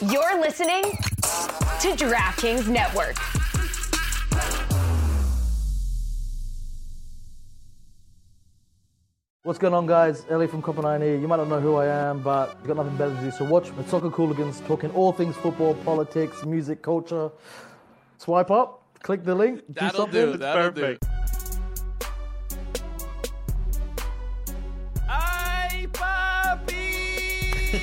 You're listening to DraftKings Network. What's going on, guys? Ellie from Copenhagen here. You might not know who I am, but you've got nothing better to do. So watch Soccer Cooligans, talking all things football, politics, music, culture. Swipe up, click the link, That'll something. do. That'll Perfect. do. Ay, papi!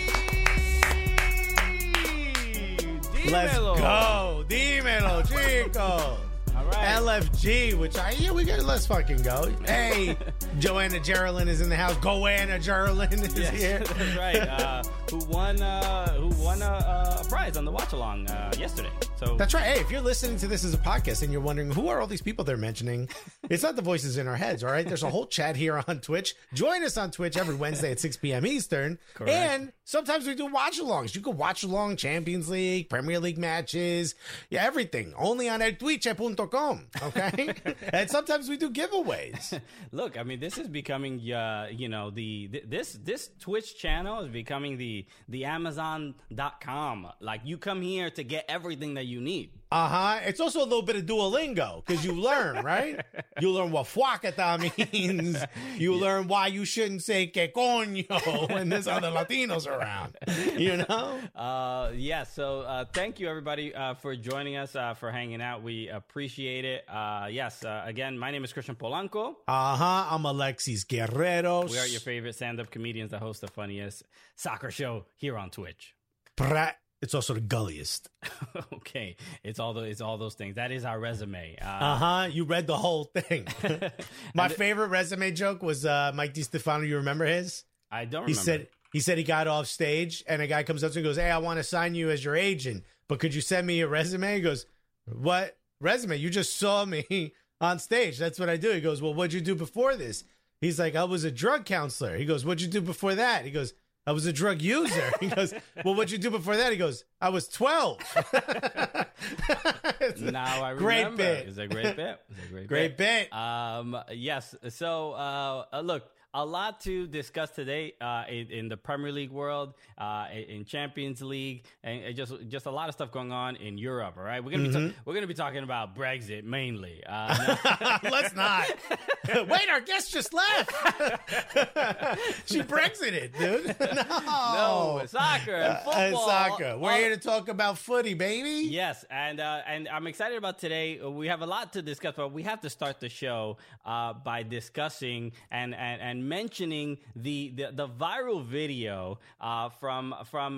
Let's Dímelo. go. Dímelo, chicos. All right. LFG, let's fucking go. Hey, Joanna Geraldine is in the house. Goanna Geraldine is Yes, here. that's right. Who won a prize on the watch along yesterday? So That's right. Hey, if you're listening to this as a podcast and you're wondering who are all these people they're mentioning, it's not the voices in our heads, all right? There's a whole chat here on Twitch. Join us on Twitch every Wednesday at 6 p.m. Eastern. Correct. And sometimes we do watch-alongs. You can watch along Champions League, Premier League matches, yeah, everything. Only on eltwitch.com, okay? And sometimes we do giveaways. look, I mean, this is becoming, this Twitch channel is becoming the Amazon.com. Like, you come here to get everything that you need. It's also a little bit of Duolingo because you learn, right? You learn what fuacata means. You learn why you shouldn't say que coño when there's other Latinos around, you know? So thank you, everybody, for joining us, for hanging out. We appreciate it. Again, my name is Christian Polanco. I'm Alexis Guerreros. We are your favorite stand-up comedians that host the funniest soccer show here on Twitch. It's also the gulliest. Okay, it's all those things. That is our resume. You read the whole thing. My favorite resume joke was Mike DiStefano. You remember his? I don't remember. He said he got off stage and a guy comes up to him and goes, "Hey, I want to sign you as your agent, but could you send me your resume?" He goes, "What resume? You just saw me on stage. That's what I do." He goes, "Well, what'd you do before this?" He's like, "I was a drug counselor." He goes, "What'd you do before that?" He goes, "I was a drug user." He goes, "Well, what'd you do before that?" He goes, "I was 12. Now I remember. Great bit. It's a great bit. Great bit. Yes. So, look, a lot to discuss today in the Premier League world, in Champions League, and just a lot of stuff going on in Europe. All right, we're gonna be talking about Brexit mainly. Let's not. Wait, our guest just left. She Brexited, dude. No, soccer and football. Soccer. We're here to talk about footy, baby. Yes, and I'm excited about today. We have a lot to discuss, but we have to start the show by discussing and mentioning the viral video from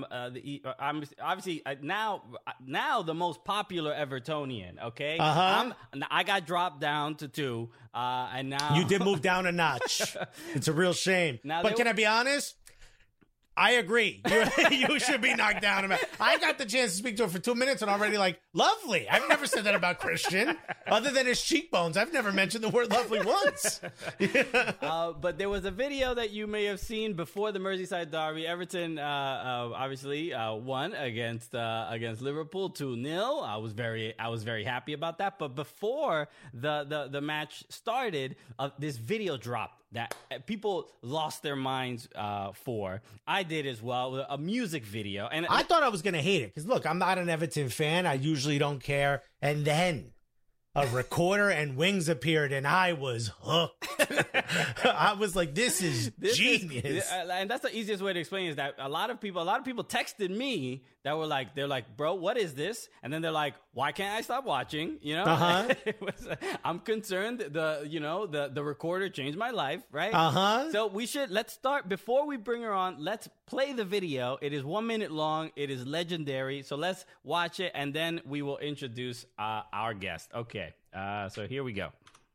obviously now the most popular Evertonian. Okay, I got dropped down to 2, and now You did move down a notch. It's a real shame. But can I be honest? I agree. You should be knocked down. I got the chance to speak to her for 2 minutes and already like, lovely. I've never said that about Christian. Other than his cheekbones, I've never mentioned the word lovely once. But there was a video that you may have seen before the Merseyside derby. Everton obviously won against Liverpool 2-0. I was very happy about that. But before the match started, this video dropped that people lost their minds for. I did as well. A music video. And I thought I was going to hate it because, look, I'm not an Everton fan. I usually don't care. And then a recorder and wings appeared, and I was hooked. I was like, this is genius. And that's the easiest way to explain is that a lot of people texted me that were like, they're like, bro, what is this? And then they're like, why can't I stop watching? You know, I'm concerned. The recorder changed my life, right? So let's start before we bring her on. Let's play the video. It is 1 minute long. It is legendary. So let's watch it, and then we will introduce our guest. Okay. So here we go.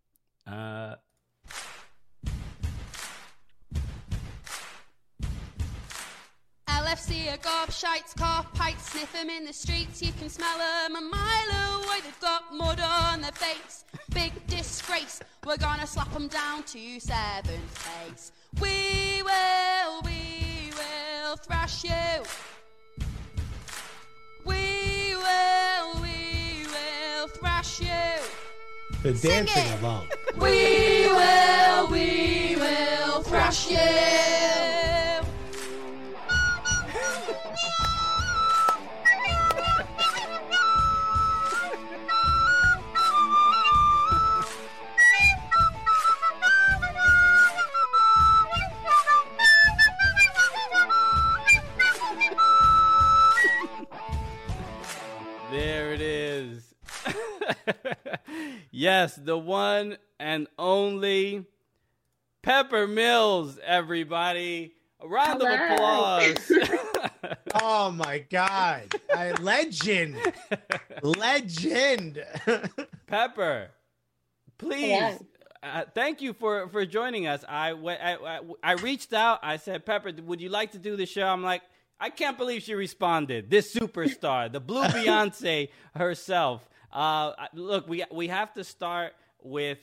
LFC are gobshites, cough pipes, sniff them in the streets. You can smell them a mile away. They've got mud on their face. Big disgrace. We're gonna slap them down to 7th place. We will thrash you. We will thrash you. They're dancing along. We will thrash you. Yes, the one and only Pepper Mills, everybody. A round of applause. Oh, my God. Legend. Legend. Pepper, please. Thank you for joining us. I reached out. I said, Pepper, would you like to do the show? I'm like, I can't believe she responded. This superstar, the blue Beyonce herself. Look, we have to start with,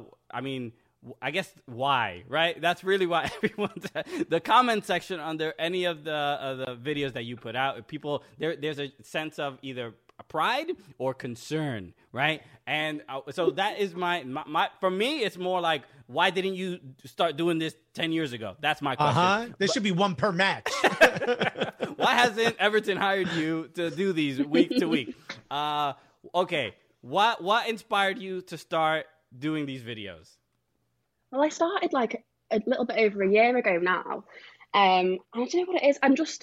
I guess why, right? That's really why everyone's the comment section under any of the videos that you put out. People there's a sense of either pride or concern, right? And so that is my for me, it's more like, why didn't you start doing this 10 years ago? That's my question. There should be one per match. Why hasn't Everton hired you to do these week to week? Okay, what inspired you to start doing these videos? Well, I started like a little bit over a year ago now. I don't know what it is.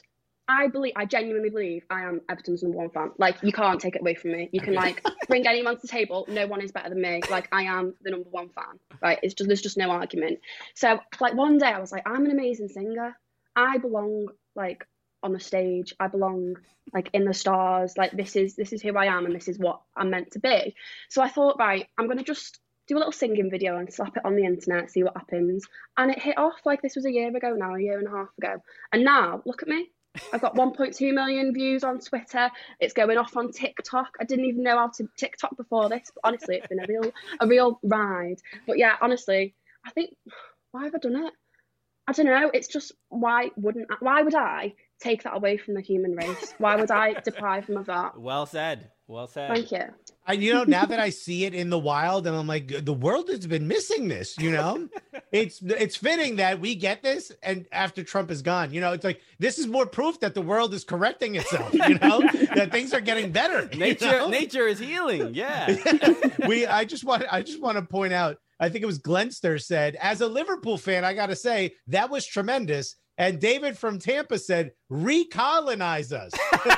I genuinely believe I am Everton's #1 fan. Like, you can't take it away from me. You can like bring anyone to the table. No one is better than me. Like, I am the #1 fan, right? There's just no argument. So like one day I was like, I'm an amazing singer. I belong like on the stage. I belong like in the stars. Like, this is who I am, and this is what I'm meant to be. So I thought, right, I'm going to just do a little singing video and slap it on the internet, see what happens. And it hit off. Like, this was a year ago now, a year and a half ago. And now, look at me. I've got 1.2 million views on Twitter. It's going off on TikTok. I didn't even know how to TikTok before this, but honestly, it's been a real ride. But yeah, honestly, I think, why have I done it? I don't know. It's just, why would I take that away from the human race? Why would I deprive them of that? Well said. Well said. Thank you. Now that I see it in the wild, and I'm like, the world has been missing this, It's fitting that we get this, and after Trump is gone, it's like, this is more proof that the world is correcting itself, that things are getting better. Nature is healing. Yeah. I just want to point out, I think it was Glenster said, as a Liverpool fan, I got to say, that was tremendous. And David from Tampa said, recolonize us.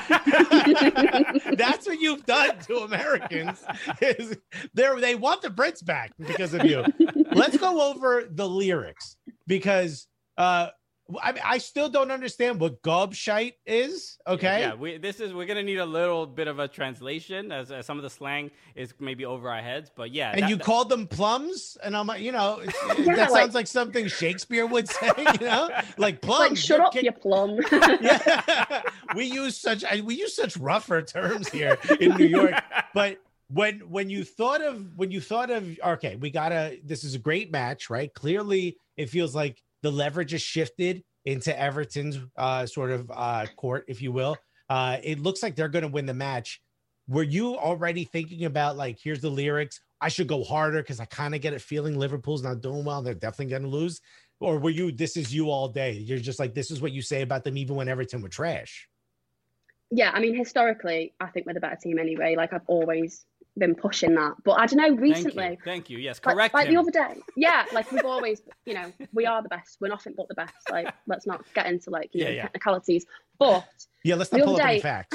That's what you've done to Americans. They want the Brits back because of you. Let's go over the lyrics, because I still don't understand what gobshite is. Okay. Yeah, we're gonna need a little bit of a translation, as some of the slang is maybe over our heads. But yeah, and you called them plums, and I'm like, that sounds like something Shakespeare would say. Like plums. Like, shut up, you plum. Yeah, we use such rougher terms here in New York, but. When you thought of okay, this is a great match, right? Clearly, it feels like the leverage is shifted into Everton's court, if you will. It looks like they're going to win the match. Were you already thinking about, like, here's the lyrics, I should go harder because I kind of get a feeling Liverpool's not doing well, they're definitely going to lose? Or were you, this is you all day? You're just like, this is what you say about them even when Everton were trash? Yeah, I mean, historically, I think we're the better team anyway. Like, I've always been pushing that, but I don't know, recently. Thank you. Yes, correct. Like the other day, yeah, like we've always, we are the best. We're nothing but the best. Like, let's not get into technicalities. But yeah, let's not pull up any facts.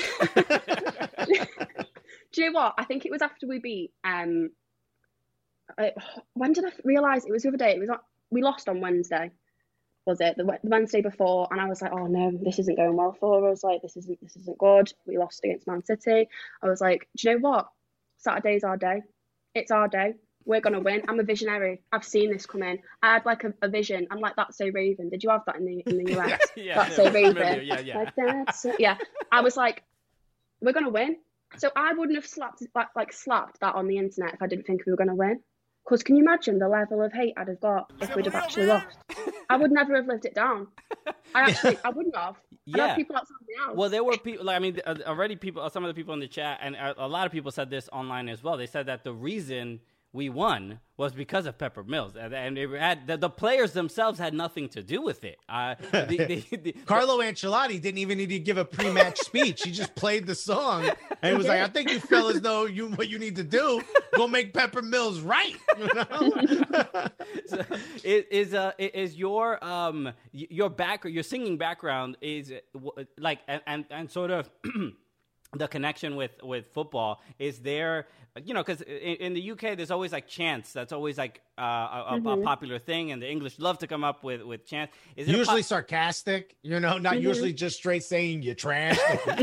Do you know what? I think it was after we beat. When did I realize it was the other day? We lost on Wednesday. Was it the Wednesday before? And I was like, oh no, this isn't going well for us. Like, this isn't good. We lost against Man City. I was like, do you know what? Saturday's our day. It's our day. We're going to win. I'm a visionary. I've seen this come in. I had like a vision. I'm like, that's so Raven. Did you have that in the US? That's so Raven. Yeah. Like, that's yeah. I was like, we're going to win. So I wouldn't have slapped that on the internet if I didn't think we were going to win. Because can you imagine the level of hate I'd have got if we'd have actually lost? I would never have lived it down. I wouldn't have. Yeah. Had people outside the house. Well, there were people, already some of the people in the chat, and a lot of people said this online as well. They said that the reason we won was because of Pepper Mills, and it had the players themselves had nothing to do with it. Carlo Ancelotti didn't even need to give a pre-match speech. He just played the song, and he was like, "I think you fellas know what you need to do. Go make Pepper Mills right." So is your your singing background is like and sort of. the connection with football is there, because in the UK there's always like chants. That's always like a popular thing, and the English love to come up with chants. Is it usually sarcastic, not usually just straight saying you trash. But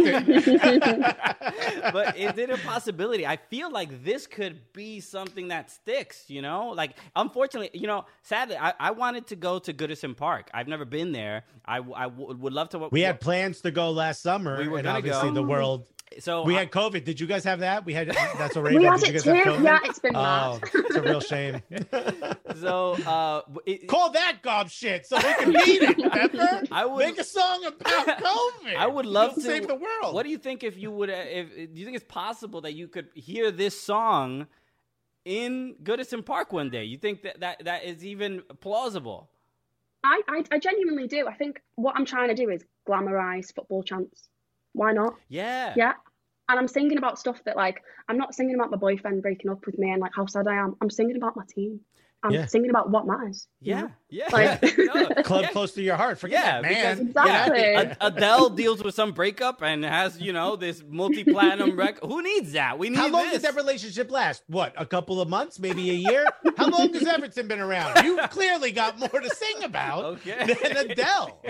is it a possibility? I feel like this could be something that sticks, like, unfortunately, sadly, I wanted to go to Goodison Park. I've never been there. I would love to. We had plans to go last summer, We were and gonna obviously go. the world. So We had COVID. Did you guys have that? That's already. We Did had you it guys too. have COVID? Yeah, it's been Oh, mad. it's a real shame. So Call that gob shit so they can beat it. Remember? I would Make a song about COVID. I would love to save the world. What do you think if you would? Do you think it's possible that you could hear this song in Goodison Park one day? You think that is even plausible? I genuinely do. I think what I'm trying to do is glamorize football chants. Why not? Yeah. Yeah. And I'm singing about stuff that, like, I'm not singing about my boyfriend breaking up with me and like how sad I am. I'm singing about my team. I'm singing about what matters. Yeah. Yeah. Like, No, Club yeah. close to your heart. Forget Yeah, that, man. because- exactly. Adele deals with some breakup and has, this multi-platinum record. Who needs that? We need How long this. does that relationship last? What, a couple of months, maybe a year? How long has Everton been around? You clearly got more to sing about Okay. than Adele.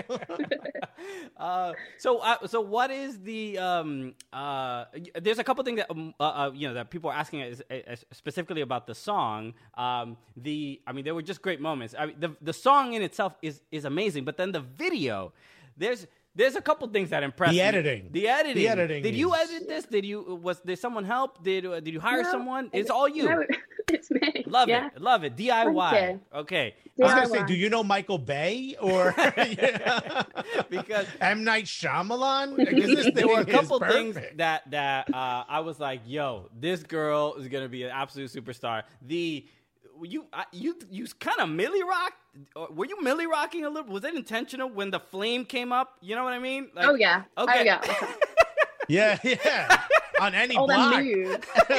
So what is the there's a couple things that that people are asking specifically about the song. There were just great moments. I mean, the song in itself is amazing, but then the video, there's a couple things that impressed me. The editing. Did you edit this? Did someone help? Did you hire someone? It's all you. No, it's me. Love Yeah. it. Love it. DIY. Thank you. Okay. I was going to DIY. say, do you know Michael Bay or Because M. Night Shyamalan? Because this there were a thing is couple things perfect. that I was like, yo, this girl is gonna be an absolute superstar. You kind of Millie rocked. Were you Millie rocking a little? Was it intentional when the flame came up? You know what I mean? Like, Oh yeah. Okay. Oh yeah. Yeah. On any All block. them moves.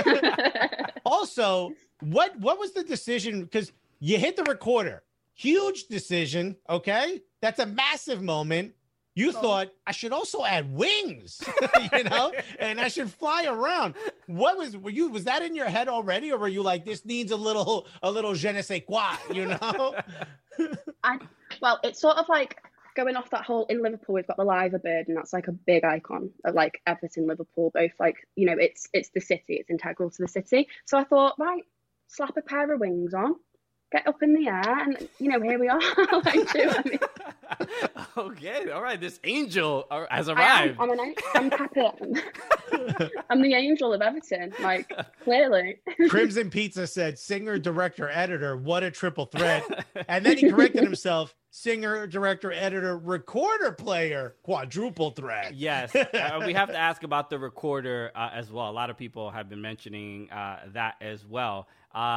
Also, what was the decision? Because you hit the recorder. Huge decision, okay? That's a massive moment. You thought, I should also add wings, and I should fly around. Was that in your head already? Or were you like, this needs a little je ne sais quoi, Well, it's sort of like going off that whole, in Liverpool, we've got the Liver Bird, and that's like a big icon of like Everton, Liverpool, both like, it's the city, it's integral to the city. So I thought, right, slap a pair of wings on, get up in the air, and here we are. Like, do you know what I mean? Okay, all right. This angel has arrived. I'm Captain. I'm the angel of Everton, like, clearly. Crimson Pizza said, singer, director, editor, what a triple threat. And then he corrected himself, singer, director, editor, recorder player, quadruple threat. Yes, we have to ask about the recorder as well. A lot of people have been mentioning that as well.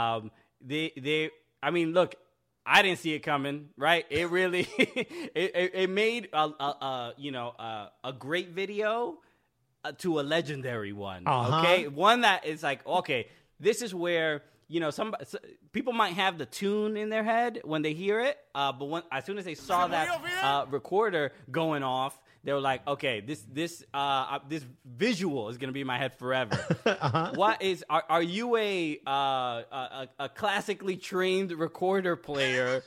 Look, I didn't see it coming, right? It really, it made a great video to a legendary one. Uh-huh. Okay, one that is like, okay, this is where people might have the tune in their head when they hear it, but as soon as they saw that recorder going off, they were like, okay, this visual is gonna be in my head forever. Uh-huh. What is? Are you a classically trained recorder player?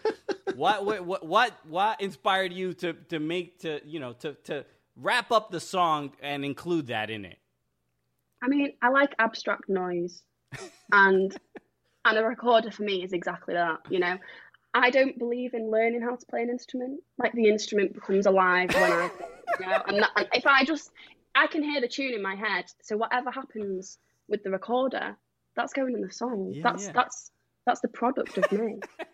What inspired you to wrap up the song and include that in it? I mean, I like abstract noise, and a recorder for me is exactly that. I don't believe in learning how to play an instrument. Like, the instrument becomes alive when I play, And if I can hear the tune in my head. So whatever happens with the recorder, that's going in the song. Yeah, That's the product of me.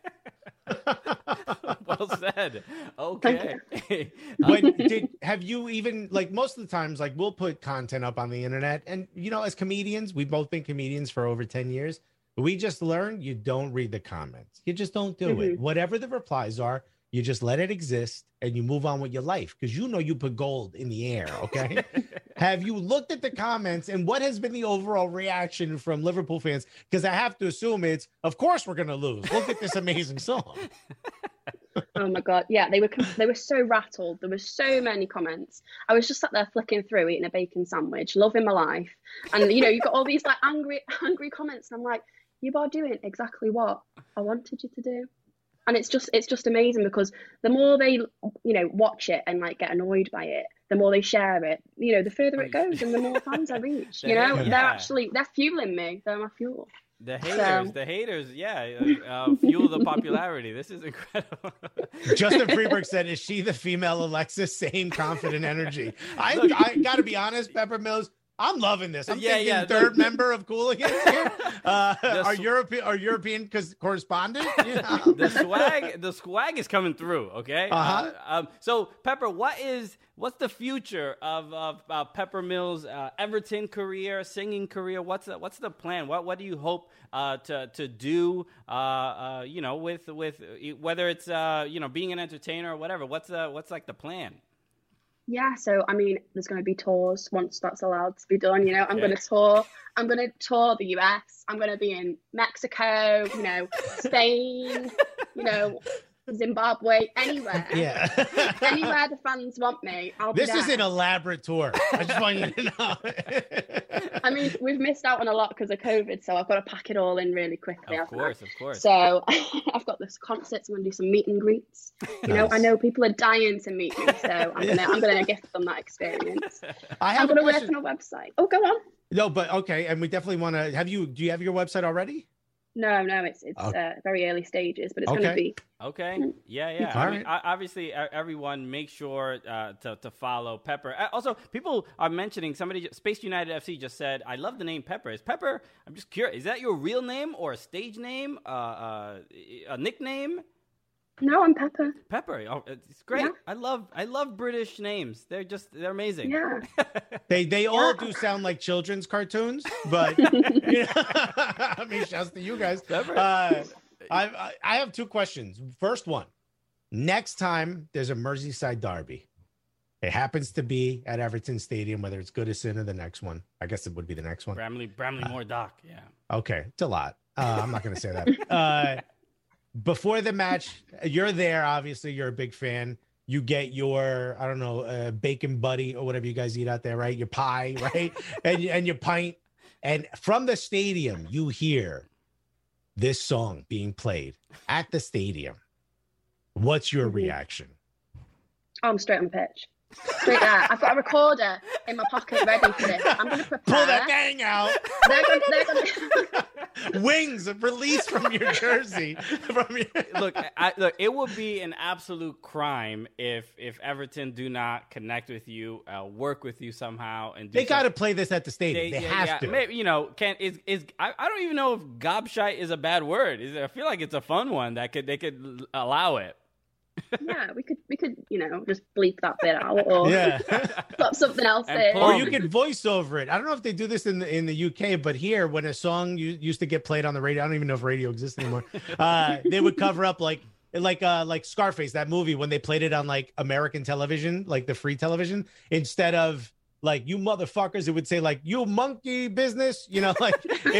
Well said. Okay. But have you even, like, most of the times, like, we'll put content up on the internet, and as comedians, we've both been comedians for over 10 years. We just learned you don't read the comments. You just don't do it. Whatever the replies are, you just let it exist and you move on with your life, because you put gold in the air, okay? Have you looked at the comments, and what has been the overall reaction from Liverpool fans? Because I have to assume it's, of course we're going to lose. Look at this amazing song. Oh my God. Yeah, they were so rattled. There were so many comments. I was just sat there flicking through, eating a bacon sandwich, loving my life. And you've got all these like angry comments. And I'm like, you are doing exactly what I wanted you to do. And it's just amazing because the more they, watch it and like get annoyed by it, the more they share it, the further it goes and the more fans I reach. They're fueling me. They're my fuel. The haters, fuel the popularity. This is incredible. Justin Freeberg said, "Is she the female Alexis? Same confident energy." I got to be honest, Pepper Mills. I'm loving this. I'm thinking third member of Cooligans here. Our European correspondent. The swag is coming through. Okay. So Pepper, what's the future of Pepper Mills' Everton career, singing career? What's the plan? What do you hope to do? With whether it's being an entertainer or whatever. What's like the plan? Yeah, so I mean, there's going to be tours once that's allowed to be done. I'm going to tour. I'm going to tour the US. I'm going to be in Mexico. Spain. Zimbabwe. Anywhere. Yeah. Anywhere the fans want me, I'll be there. This is an elaborate tour. I just want you to know. I mean, we've missed out on a lot because of COVID, so I've got to pack it all in really quickly. Of course. So I've got this concerts. I'm going to do some meet and greets. Nice. I know people are dying to meet me, so I'm going to gift them that experience. I'm going to work on a website. Oh, go on. No, but okay, and we definitely want to have you. Do you have your website already? No, it's very early stages, but it's going to be. Okay. Yeah. All I right. mean, obviously, everyone make sure to follow Pepper. Also, people are mentioning Space United FC just said, "I love the name Pepper." Is Pepper? I'm just curious. Is that your real name or a stage name? A nickname? No, I'm Pepper. Pepper. Oh, it's great. Yeah. I love British names. They're amazing. Yeah. They all do sound like children's cartoons, but I mean, shouts to you guys. I have two questions. First one, next time there's a Merseyside derby, it happens to be at Everton Stadium, whether it's Goodison or the next one. I guess it would be the next one. Bramley-Moore Dock. Yeah. Okay. It's a lot. I'm not going to say that. Before the match, you're there. Obviously, you're a big fan. You get your, I don't know, bacon buddy or whatever you guys eat out there, right? Your pie, right? and your pint. And from the stadium, you hear this song being played at the stadium. What's your reaction? Oh, I'm straight on the pitch. Straight there. I've got a recorder in my pocket ready for this. I'm going to prepare. Pull that thing out. They're gonna... Wings released from your jersey. Look, it would be an absolute crime if Everton do not connect with you, work with you somehow, and they got to play this at the stadium. They have to. Maybe, I don't even know if gobshite is a bad word. I feel like it's a fun one that they could allow it. Yeah, we could just bleep that bit out or put something else in. Or you could voice over it. I don't know if they do this in the UK, but here, when a song used to get played on the radio, I don't even know if radio exists anymore. They would cover up like Scarface, that movie, when they played it on like American television, like the free television, instead of like, "You motherfuckers," it would say like, "You monkey business," like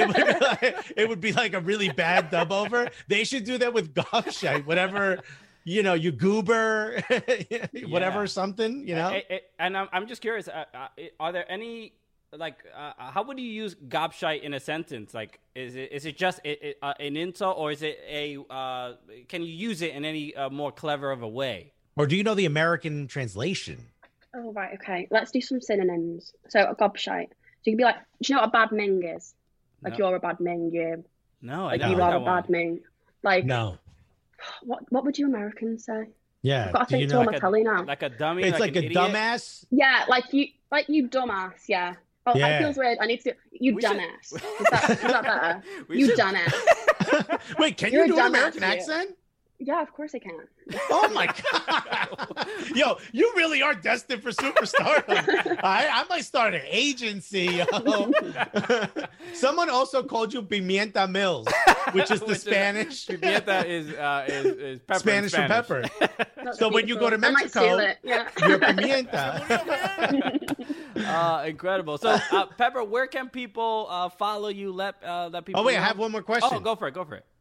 it would be like a really bad dub over. They should do that with gobshite, whatever. You goober, whatever, something, And I'm just curious, are there any, how would you use gobshite in a sentence? Like, is it just an insult, or is it can you use it in any more clever of a way? Or do you know the American translation? Oh, right, okay. Let's do some synonyms. So, a gobshite. So you could be like, do you know what a bad ming is? Like, No. you're a bad ming, you. No, Like, I you don't are know a bad ming. Like, No. What would you Americans say? Yeah. I've got to think to my telly now. like a dummy, It's like an a idiot? dumbass. Yeah, like you dumbass, yeah. Oh, Yeah. that feels weird. I need to you We should- dumbass. Is that better? We You should- dumbass. Wait, can You're you a do an dumbass, American you. accent? Yeah, of course I can. Oh my God. Yo, you really are destined for superstardom. I might start an agency, yo. Someone also called you Pimienta Mills, which is the Spanish. Pimienta is pepper. Spanish for pepper. That's So when you go to beautiful. I might Mexico, steal it. Yeah. you're Pimienta. Incredible. So, Pepper, where can people follow you? Let people. Oh, wait, I know? have one more question. Oh, go for it.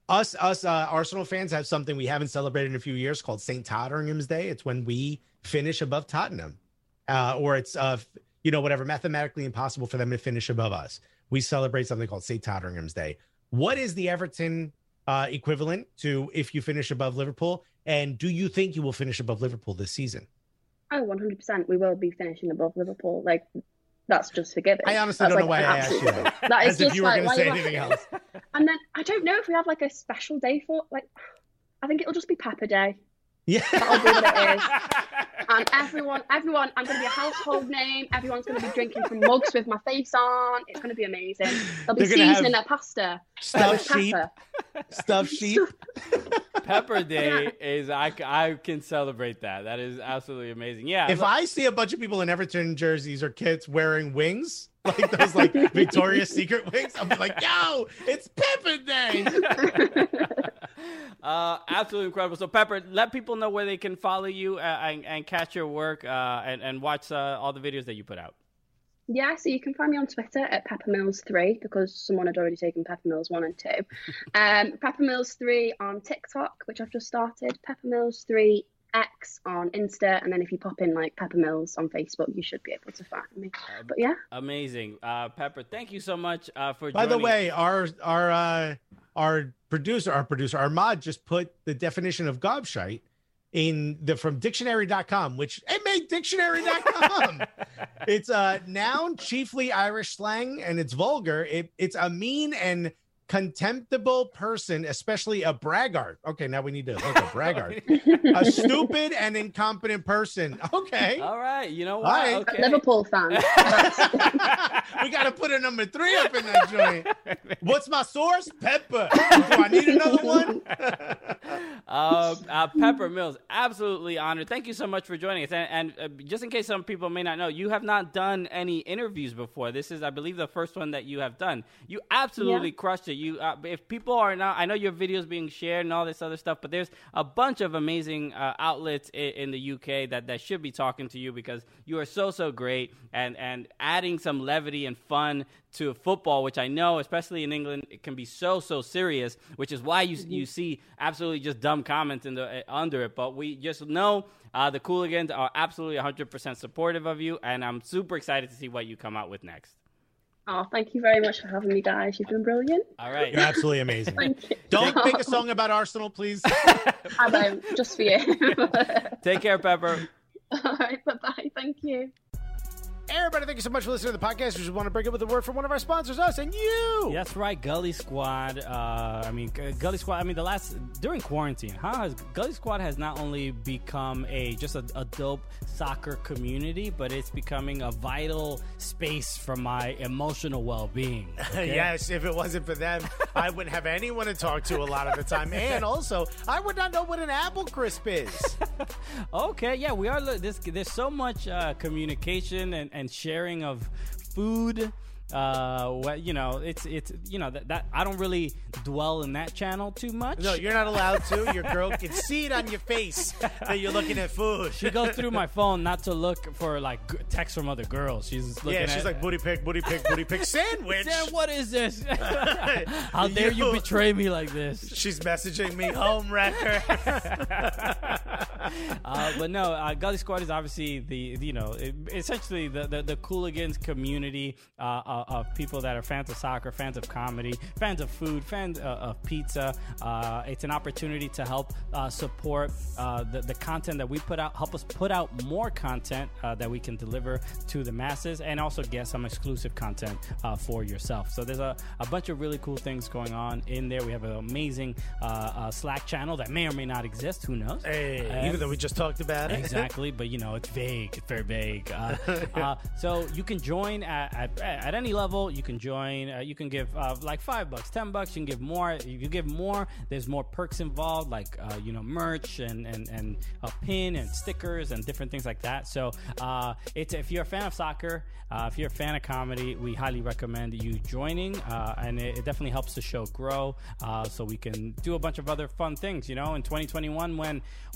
Us Arsenal fans have something we haven't celebrated in a few years called St. Totteringham's Day. It's when we finish above Tottenham, or it's whatever, mathematically impossible for them to finish above us. We celebrate something called St. Totteringham's Day. What is the Everton equivalent to if you finish above Liverpool? And do you think you will finish above Liverpool this season? Oh, 100%. We will be finishing above Liverpool. Like, that's just forgiven. I honestly don't know why I asked you that. That is As just if you were like, going to say anything else. And then I don't know if we have like a special day for, like, I think it'll just be Pepper Day. Yeah. That'll be what it is. And everyone, I'm going to be a household name. Everyone's going to be drinking from mugs with my face on. It's going to be amazing. They'll be seasoning their pasta. Stuffed sheep. Stuffed sheep. Pepper Day is, I can celebrate that. That is absolutely amazing. Yeah. If I see a bunch of people in Everton jerseys or kits wearing wings, like those like Victoria's Secret wings, I'm like, yo, it's Pepper Day. Absolutely incredible. So Pepper, let people know where they can follow you and catch your work and watch all the videos that you put out. Yeah, so you can find me on Twitter at PepperMills3 because someone had already taken Peppermills 1 and 2. PepperMills3 on TikTok, which I've just started. PepperMills3X on Insta, and then if you pop in like Peppermills on Facebook, you should be able to find me. But yeah, amazing. Pepper, thank you so much for joining. By the way, our producer, Ahmad, just put the definition of gobshite from dictionary.com, which it made dictionary.com. It's a noun, chiefly Irish slang, and it's vulgar. It's a mean and contemptible person, especially a braggart. Okay, now we need to look at braggart. A stupid and incompetent person. Okay. All right. You know what? Right. Okay. Liverpool fan. We got to put a number 3 up in that joint. What's my source? Pepper. Do I need another one? Pepper Mills, absolutely honored. Thank you so much for joining us. And just in case some people may not know, you have not done any interviews before. This is, I believe, the first one that you have done. You absolutely crushed it. You, if people are not, I know your videos being shared and all this other stuff, but there's a bunch of amazing outlets in the UK that should be talking to you because you are so great and adding some levity and fun to football, which I know, especially in England, it can be so serious, which is why you see absolutely just dumb comments under it. But we just know the Cooligans are absolutely 100% supportive of you, and I'm super excited to see what you come out with next. Oh, thank you very much for having me, guys. You've been brilliant. All right. You're absolutely amazing. Thank you. Don't make a song about Arsenal, please. I won't, just for you. Take care, Pepper. All right, bye-bye. Thank you. Hey, everybody, thank you so much for listening to the podcast. We just want to break up with a word from one of our sponsors, us and you. That's right, Gully Squad. Gully Squad. During quarantine, Gully Squad has not only become just a dope soccer community, but it's becoming a vital space for my emotional well-being. Okay? Yes, if it wasn't for them, I wouldn't have anyone to talk to a lot of the time, and also I would not know what an apple crisp is. Okay, yeah, we are. There's so much communication and sharing of food. It's that I don't really dwell in that channel too much. No, you're not allowed to. Your girl can see it on your face that you're looking at food. She goes through my phone not to look for like texts from other girls. She's looking she's like booty pick sandwich. Sam, what is this? How dare you betray me like this? She's messaging me home wrecker. But no, Gully Squad is obviously essentially the Cooligans community of people that are fans of soccer, fans of comedy, fans of food, fans of pizza. It's an opportunity to help support the content that we put out, help us put out more content that we can deliver to the masses, and also get some exclusive content for yourself. So there's a bunch of really cool things going on in there. We have an amazing Slack channel that may or may not exist. Who knows? Hey, even though we just talked about it. Exactly, but it's vague. It's very vague. So you can join at any level. You can join. You can give like $5, $10. You can give more. If you give more, there's more perks involved, like merch and a pin and stickers and different things like that. So if you're a fan of soccer, if you're a fan of comedy, we highly recommend you joining. And it definitely helps the show grow. So we can do a bunch of other fun things. In 2021, when we can finally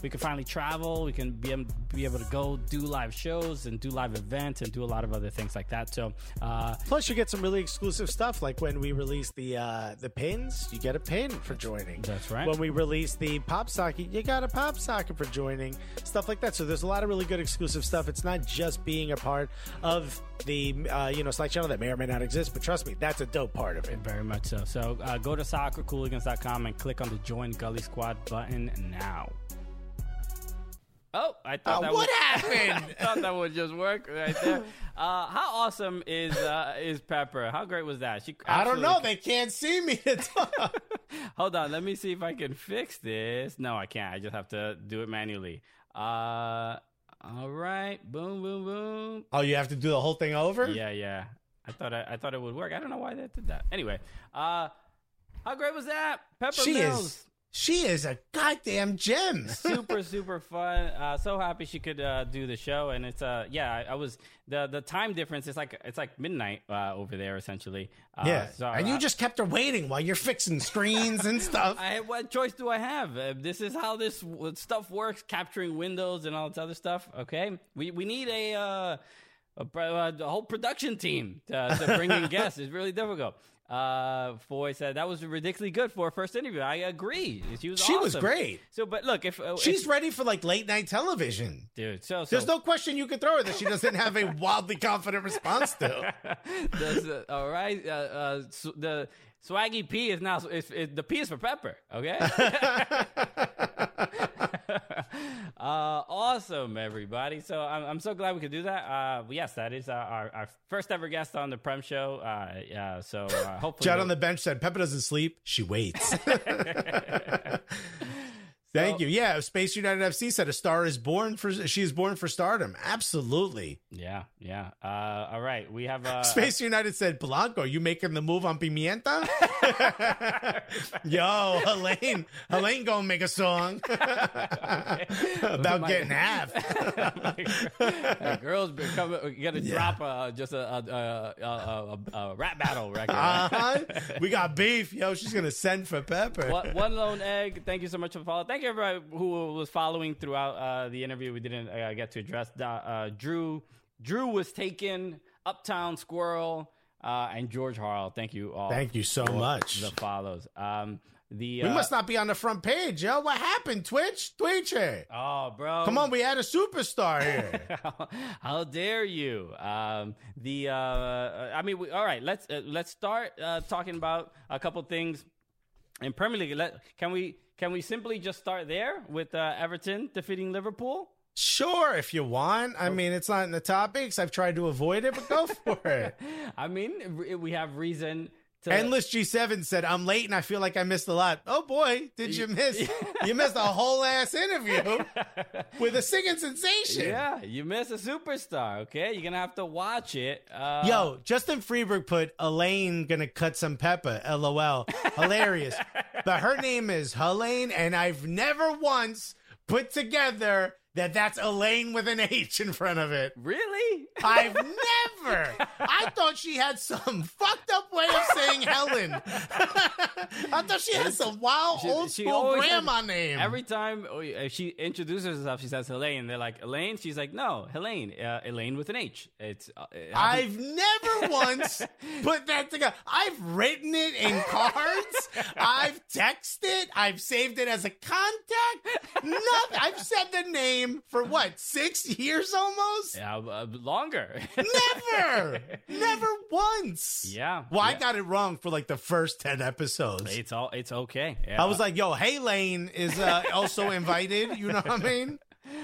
travel. We can be able to go do live shows and do live events and do a lot of other things like that. So, plus you get some really exclusive stuff, like when we release the pins, you get a pin for joining. That's right. When we release the pop socket, you got a pop socket for joining, stuff like that. So there's a lot of really good exclusive stuff. It's not just being a part of the Slack channel that may or may not exist, but trust me, that's a dope part of it. Very much so. So go to soccercooligans.com and click on the Join Gully Squad button now. Oh, I thought that what happened? I thought that would just work right there. How awesome is Pepper? How great was that? I don't know. They can't see me to talk. Hold on. Let me see if I can fix this. No, I can't. I just have to do it manually. All right. Boom, boom, boom. Oh, you have to do the whole thing over? Yeah. I thought it would work. I don't know why they did that. Anyway, how great was that? Pepper Mills. She is a goddamn gem. Super, super fun. So happy she could do the show, and it's I was the time difference. It's like midnight over there essentially. And you just kept her waiting while you're fixing screens and stuff. What choice do I have? This is how this stuff works, capturing windows and all this other stuff. Okay, we need a whole production team to bring in guests. It's really difficult. Foy said that was ridiculously good for her first interview. I agree. She was great. So, but look, if she's ready for like late night televion, dude. So there's no question you could throw her that she doesn't have a wildly confident response to. All right. The Swaggy P is now the P is for Pepper. Okay. Awesome, everybody. So I'm so glad we could do that. Yes, that is our first ever guest on the Prem Show. So hopefully, Judd on the bench said Pepper doesn't sleep; she waits. Thank you. Yeah, Space United FC said she is born for stardom. Absolutely. Yeah. All right, we have Space United said, Polanco, you making the move on Pimienta? Yo, Helene gonna make a song about getting half. Girls gonna drop just a rap battle record. We got beef. Yo, she's gonna send for Pepper. One lone egg. Thank you so much for following. Thank you everybody who was following throughout the interview. We didn't get to address Drew was taken, Uptown Squirrel, and George Harl. Thank you all. Thank you so much. The follows. We must not be on the front page, yo. What happened, Twitch? Oh, bro. Come on, we had a superstar here. How dare you? All right, let's start talking about a couple things in Premier League. Can we simply just start there with Everton defeating Liverpool? Sure, if you want. I mean, it's not in the topics. I've tried to avoid it, but go for it. I mean, we have reason to... Endless G7 said, I'm late and I feel like I missed a lot. Oh, boy, did you miss? You missed a whole-ass interview with a singing sensation. Yeah, you missed a superstar, okay? You're going to have to watch it. Yo, Justin Freeberg put, Elaine going to cut some pepper, LOL. Hilarious. But her name is Helene, and I've never once put together that's Elaine with an H in front of it. Really? I've never. I thought she had some fucked up way of saying Helen. I thought she had some wild old school grandma name. Every time she introduces herself, she says Helene. They're like, Elaine? She's like, no, Helene. Elaine with an H. I've never once put that together. I've written it in cards. I've texted. I've saved it as a contact. Nothing. I've said the name for what, 6 years almost? Yeah, longer. Never once. Yeah. Well, I got it wrong for like the first 10 episodes. It's okay. Yeah. I was like, yo, hey Lane is also invited. You know what I mean?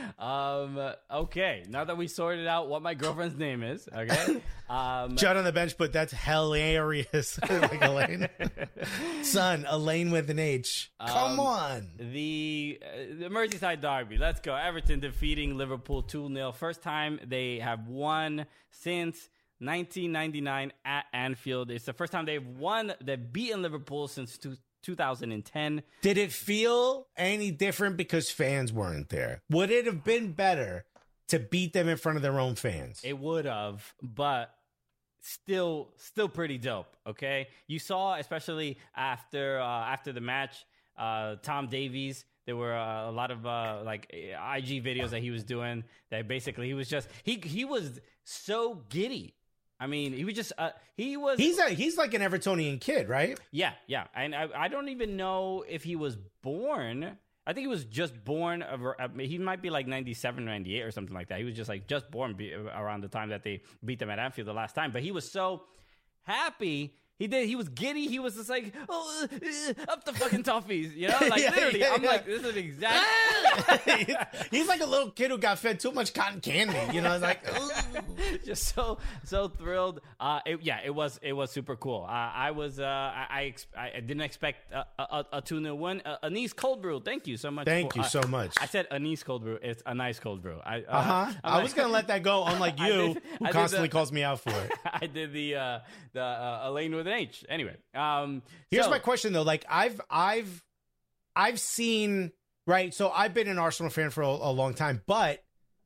Okay. Now that we sorted out what my girlfriend's name is, okay. Judd on the bench, but that's hilarious. Like Elaine. Son, Elaine with an H. Come on. The Merseyside derby. Let's go. Everton defeating Liverpool 2-0. First time they have won since 1999 at Anfield. It's the first time they've beaten Liverpool since 2010. Did it feel any different because fans weren't there? Would it have been better to beat them in front of their own fans? It would have, but still pretty dope. Okay, you saw, especially after the match, Tom Davies, there were a lot of like IG videos that he was doing. That basically he was just he was so giddy. I mean, he was just he's like an Evertonian kid, right? Yeah. And I don't even know if he was born. I think he was just born. He might be like 97, 98 or something like that. He was just born around the time that they beat them at Anfield the last time. But he was so happy. He was giddy. He was just like, up the fucking toffees, you know? Like, literally, I'm like, this is exactly. He's like a little kid who got fed too much cotton candy, you know? It's like, just so thrilled. It was super cool. I didn't expect a 2-0 win. Anise Cold Brew, thank you so much. Thank you so much. I said Anise Cold Brew. It's a nice cold brew. I was going to let that go, unlike you, who constantly calls me out for it. I did the Elaine with an H. Anyway, here's my question though. Like I've seen, right. So I've been an Arsenal fan for a long time, but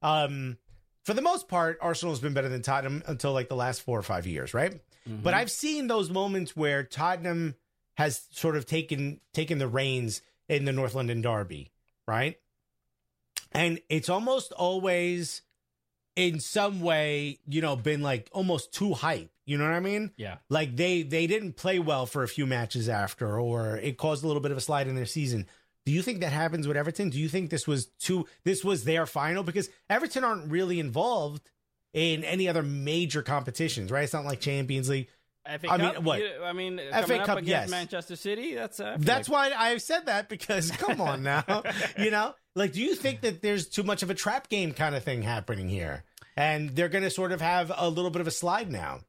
for the most part, Arsenal has been better than Tottenham until like the last 4 or 5 years, right? Mm-hmm. But I've seen those moments where Tottenham has sort of taken the reins in the North London derby, right? And it's almost always in some way, you know, been like almost too hype. You know what I mean? Yeah. Like they didn't play well for a few matches after, or it caused a little bit of a slide in their season. Do you think that happens with Everton? Do you think this was their final? Because Everton aren't really involved in any other major competitions, right? It's not like Champions League. FA Cup? FA Cup against Manchester City. That's why I said that, because come on now, you know, like, do you think that there's too much of a trap game kind of thing happening here, and they're going to sort of have a little bit of a slide now?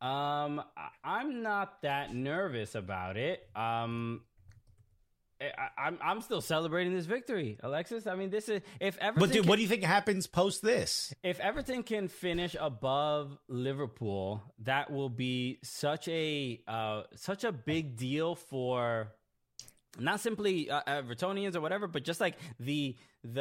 I'm not that nervous about it. I'm still celebrating this victory, Alexis. I mean, this is if Everton. What do you think happens post this? If Everton can finish above Liverpool, that will be such a big deal for not simply Evertonians or whatever, but just like the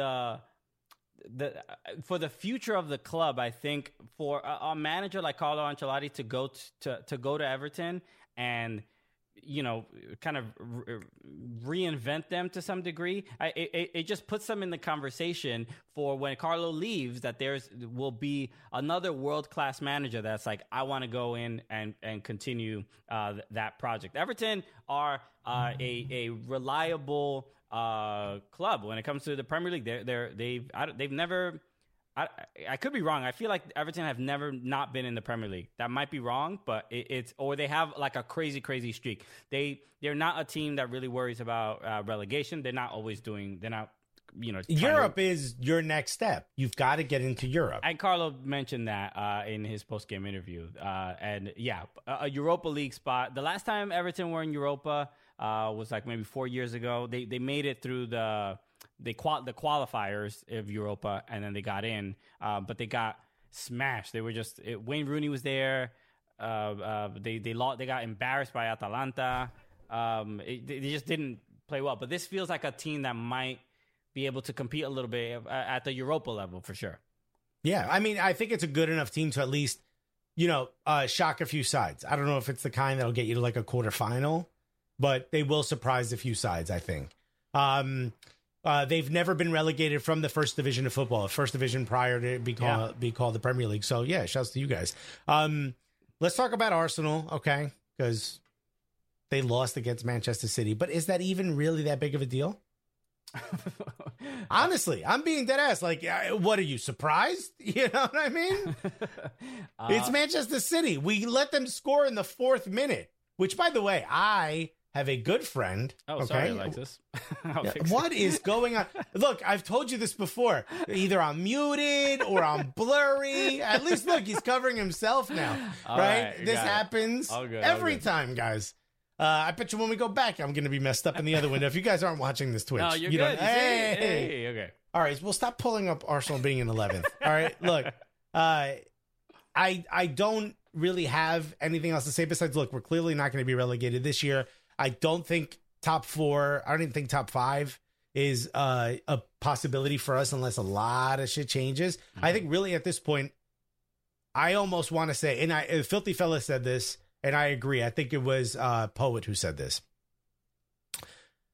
for the future of the club. I think for a manager like Carlo Ancelotti to go to Everton and, you know, kind of reinvent them to some degree, it just puts them in the conversation for when Carlo leaves, that will be another world-class manager that's like, I want to go in and continue that project. Everton are a reliable club when it comes to the Premier League. They've never. I could be wrong. I feel like Everton have never not been in the Premier League. That might be wrong, but or they have like a crazy streak. They're not a team that really worries about relegation. They're not, you know. Europe is your next step. You've got to get into Europe. And Carlo mentioned that in his post-game interview. And yeah, a Europa League spot. The last time Everton were in Europa was like maybe 4 years ago. They made it through the qualifiers of Europa, and then they got in, but they got smashed. They were just Wayne Rooney was there. They got embarrassed by Atalanta. They just didn't play well. But this feels like a team that might be able to compete a little bit at the Europa level for sure. Yeah, I mean, I think it's a good enough team to at least, you know, shock a few sides. I don't know if it's the kind that'll get you to like a quarterfinal, but they will surprise a few sides, I think. They've never been relegated from the first division of football, first division prior to be called the Premier League. So yeah, shouts to you guys. Let's talk about Arsenal, okay? Because they lost against Manchester City, but is that even really that big of a deal? Honestly, I'm being dead ass. Like, what are you, surprised? You know what I mean? It's Manchester City. We let them score in the 4th minute, which, by the way, I have a good friend. Oh, okay? Sorry, Alexis. What is going on? Look, I've told you this before. Either I'm muted or I'm blurry. At least, look, he's covering himself now. Right? This happens every time, guys. I bet you when we go back, I'm going to be messed up in the other window. If you guys aren't watching this Twitch. No, you're good. Hey, okay. All right, well, stop pulling up Arsenal being in 11th. All right, look, I don't really have anything else to say besides, look, we're clearly not going to be relegated this year. I don't think top 4, I don't even think top 5 is a possibility for us unless a lot of shit changes. Mm-hmm. I think really at this point, I almost want to say, and Filthy Fella said this, and I agree. I think it was Poet who said this.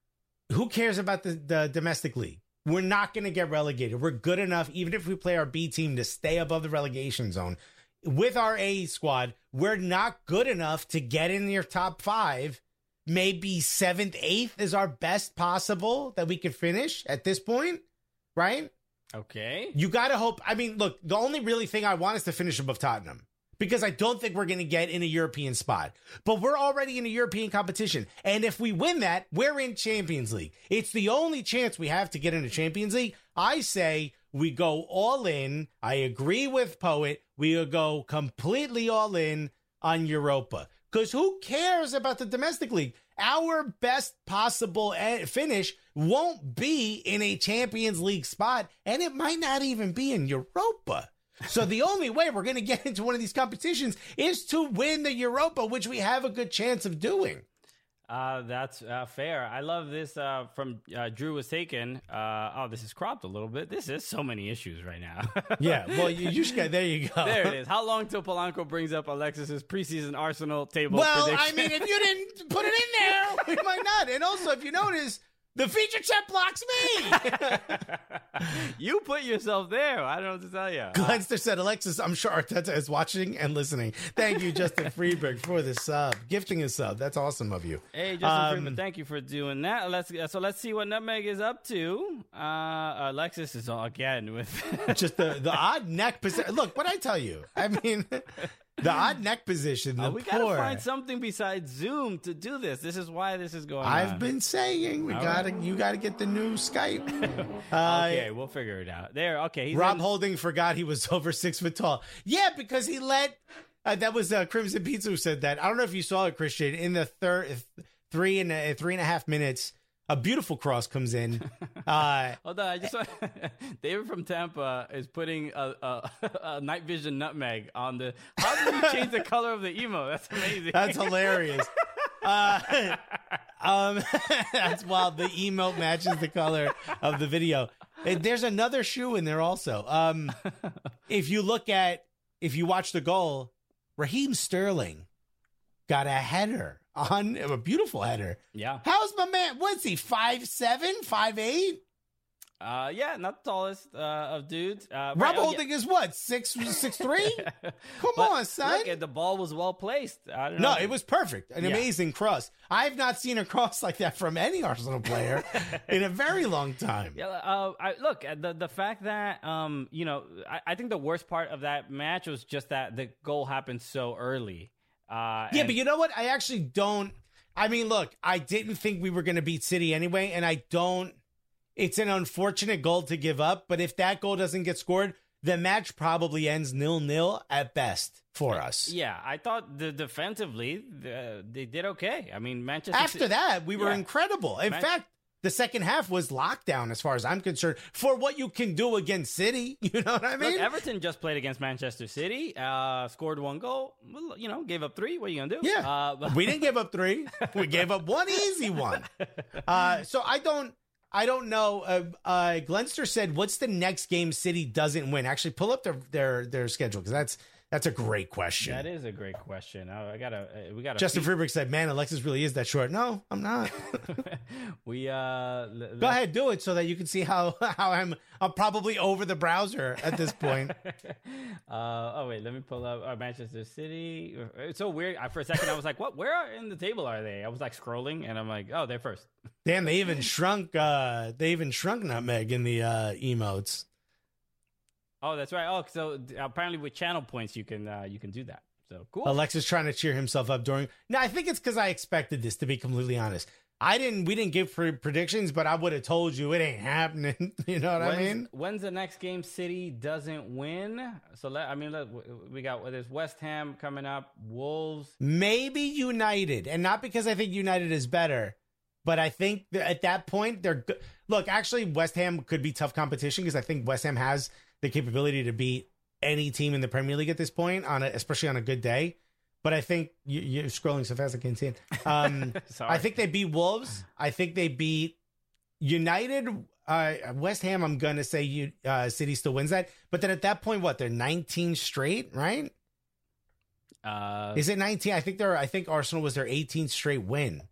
who cares about the domestic league? We're not going to get relegated. We're good enough, even if we play our B team, to stay above the relegation zone. With our A squad, we're not good enough to get in your top 5. Maybe 7th, 8th is our best possible that we could finish at this point, right? Okay. You got to hope. I mean, look, the only really thing I want is to finish above Tottenham, because I don't think we're going to get in a European spot. But we're already in a European competition. And if we win that, we're in Champions League. It's the only chance we have to get into Champions League. I say we go all in. I agree with Poet. We go completely all in on Europa. Because who cares about the domestic league? Our best possible finish won't be in a Champions League spot, and it might not even be in Europa. So the only way we're going to get into one of these competitions is to win the Europa, which we have a good chance of doing. That's fair. I love this from Drew was taken. This is cropped a little bit. This is so many issues right now. Yeah, well, you just got, there you go. There it is. How long till Polanco brings up Alexis's preseason Arsenal table Well, prediction? I mean, if you didn't put it in there, we might not. And also, if you notice, the feature check blocks me. You put yourself there. I don't know what to tell you. Glenster said, Alexis, I'm sure Arteta is watching and listening. Thank you, Justin Friedberg, for the sub. Gifting a sub. That's awesome of you. Hey, Justin Friedman, thank you for doing that. Let's see what Nutmeg is up to. Alexis is all again with just the odd neck position. Look, what I tell you. I mean, the odd neck position. We got to find something besides Zoom to do this. This is why this is going on. I've been saying you got to get the new Skype. Okay, we'll figure it out. There, okay. Rob Holding forgot he was over 6 foot tall. Yeah, because he let that was Crimson Pizza who said that. I don't know if you saw it, Christian. In the 3.5 minutes, a beautiful cross comes in. Hold on, I just want David from Tampa is putting a night vision nutmeg on the. How did you change the color of the emo? That's amazing. That's hilarious. That's wild. The emote matches the color of the video. There's another shoe in there also. If you watch the goal, Raheem Sterling got a header on a beautiful header. Yeah. How's my man? What's he? 5'7", 5'8"? Yeah, not the tallest of dudes. Rob Holding is what? 6'3"? Come on, son. Look, the ball was well placed. I don't know. No, it was perfect. An amazing cross. I've not seen a cross like that from any Arsenal player in a very long time. Yeah. Look, the fact that I think the worst part of that match was just that the goal happened so early. But you know what? I actually don't. I mean, look, I didn't think we were going to beat City anyway, and I don't. It's an unfortunate goal to give up, but if that goal doesn't get scored, the match probably ends 0-0 at best for us. Yeah, I thought defensively they did okay. I mean, Manchester. After that, we were incredible. In fact, the second half was lockdown as far as I'm concerned for what you can do against City. You know what I mean? Look, Everton just played against Manchester City, scored 1 goal, gave up 3. What are you going to do? Yeah, we didn't give up 3. We gave up 1 easy one. So I don't know. Glenster said, what's the next game City doesn't win? Actually, pull up their schedule, because that's a great question. That is a great question. We gotta. Justin Friedberg said, man, Alexis really is that short. No, I'm not. Go ahead, do it so that you can see how I'm probably over the browser at this point. Wait, let me pull up Manchester City. It's so weird. For a second, I was like, what? Where in the table are they? I was like scrolling, and I'm like, oh, they're first. Damn, they even shrunk Nutmeg in the emotes. Oh, that's right. Oh, so apparently with channel points you can do that. So cool. Alexis trying to cheer himself up during. No, I think it's because I expected this, to be completely honest. We didn't give predictions, but I would have told you it ain't happening. You know what I mean? When's the next game City doesn't win? So we got there's West Ham coming up, Wolves, maybe United, and not because I think United is better, but I think at that point they're good. Look, actually, West Ham could be tough competition because I think West Ham has the capability to beat any team in the Premier League at this point, especially on a good day. But I think you're scrolling so fast I can't see it. I think they beat Wolves. I think they beat United. West Ham, I'm going to say City still wins that. But then at that point, what? They're 19 straight, right? Is it 19? I think Arsenal was their 18th straight win.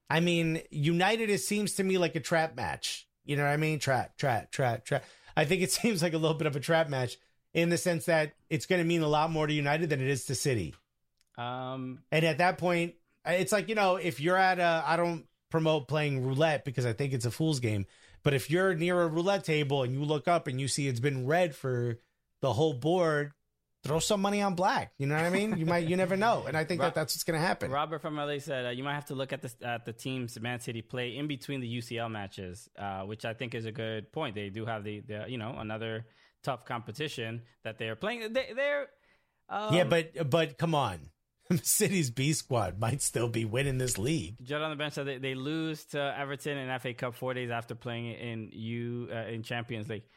I mean, United, it seems to me like a trap match. You know what I mean? Trap. I think it seems like a little bit of a trap match in the sense that it's going to mean a lot more to United than it is to City. And at that point, it's like, if you're at I don't promote playing roulette because I think it's a fool's game. But if you're near a roulette table and you look up and you see it's been red for the whole board, throw some money on black. You know what I mean? You never know. And I think that's what's going to happen. Robert from LA said you might have to look at the teams Man City play in between the UCL matches, which I think is a good point. They do have the another tough competition that they're playing. They're but come on. City's B squad might still be winning this league. Judd on the bench said they lose to Everton in FA Cup 4 days after playing in Champions League.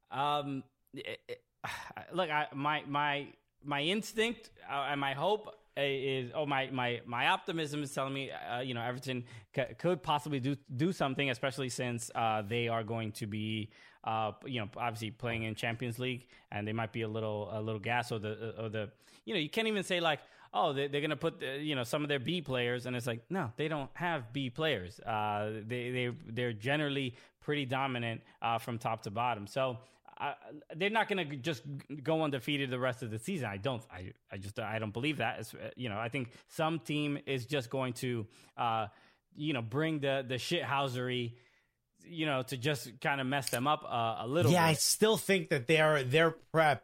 Look, my instinct and my hope is my optimism is telling me Everton could possibly do something, especially since they are going to be obviously playing in Champions League, and they might be a little gas or the you can't even say like, oh, they're going to put some of their B players, and it's like, no, they don't have B players. They're generally pretty dominant from top to bottom. So they're not going to just go undefeated the rest of the season. I don't believe that. I think some team is just going to bring the shithousery, to just kind of mess them up a little bit. I still think that they're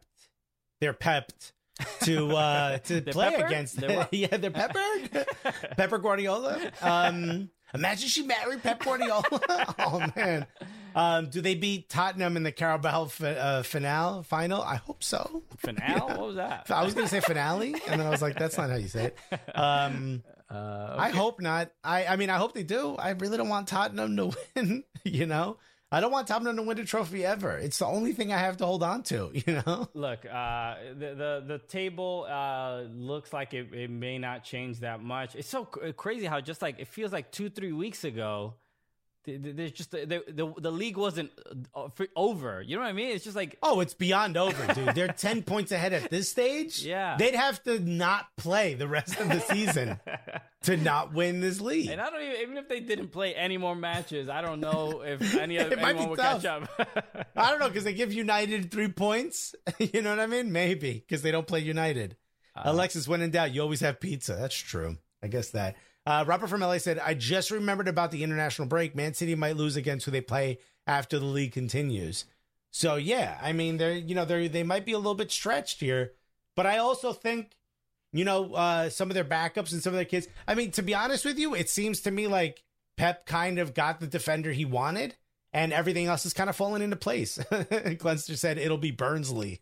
pepped to play peppered? against they're peppered. Pepper Guardiola. Imagine she married Pep Guardiola. Oh man. Do they beat Tottenham in the Carabao final? I hope so. Finale? What was that? I was going to say finale, and then I was like, that's not how you say it. Okay. I hope not. I mean, I hope they do. I really don't want Tottenham to win, I don't want Tottenham to win a trophy ever. It's the only thing I have to hold on to, Look, the table looks like it may not change that much. It's so crazy how just like it feels like 2-3 weeks ago, there's just the league wasn't over. You know what I mean? It's just like, oh, it's beyond over, dude. They're 10 points ahead at this stage. Yeah, they'd have to not play the rest of the season to not win this league. And I don't even if they didn't play any more matches, I don't know if anyone would catch up. I don't know, because they give United 3 points. You know what I mean? Maybe because they don't play United. Alexis, when in doubt, you always have pizza. That's true. I guess that. Robert from LA said, I just remembered about the international break. Man City might lose against who they play after the league continues. So, yeah, I mean, they might be a little bit stretched here. But I also think, some of their backups and some of their kids. I mean, to be honest with you, it seems to me like Pep kind of got the defender he wanted, and everything else is kind of falling into place. Glenster said it'll be Burnsley.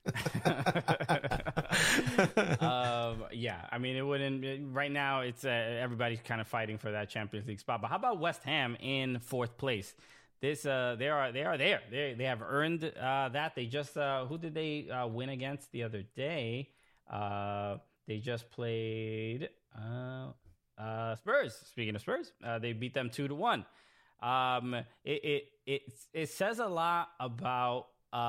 Yeah, I mean, it wouldn't. Right now, it's everybody's kind of fighting for that Champions League spot. But how about West Ham in 4th place? They are there. They have earned that. They just who did they win against the other day? They just played Spurs. Speaking of Spurs, they beat them 2-1. It says a lot about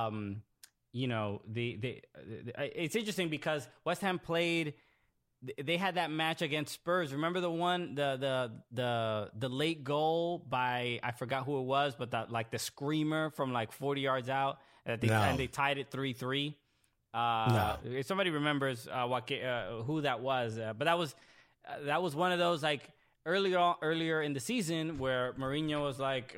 it's interesting because West Ham played. They had that match against Spurs. Remember the one, the late goal by, I forgot who it was, but the screamer from like 40 yards out. And they tied it 3-3. No. If somebody remembers who that was, but that was one of those like earlier in the season where Mourinho was like,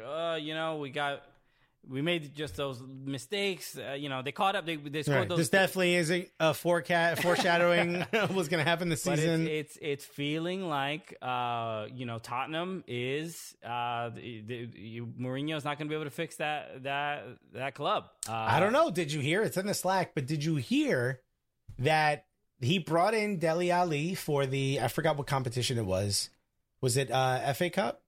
we made just those mistakes. They caught up. They scored right. those. This definitely isn't a foreshadowing what's going to happen this season. But it's feeling like Tottenham is Mourinho's not going to be able to fix that club. I don't know. Did you hear? It's in the Slack, but did you hear that he brought in Dele Alli for the? I forgot what competition it was. Was it FA Cup?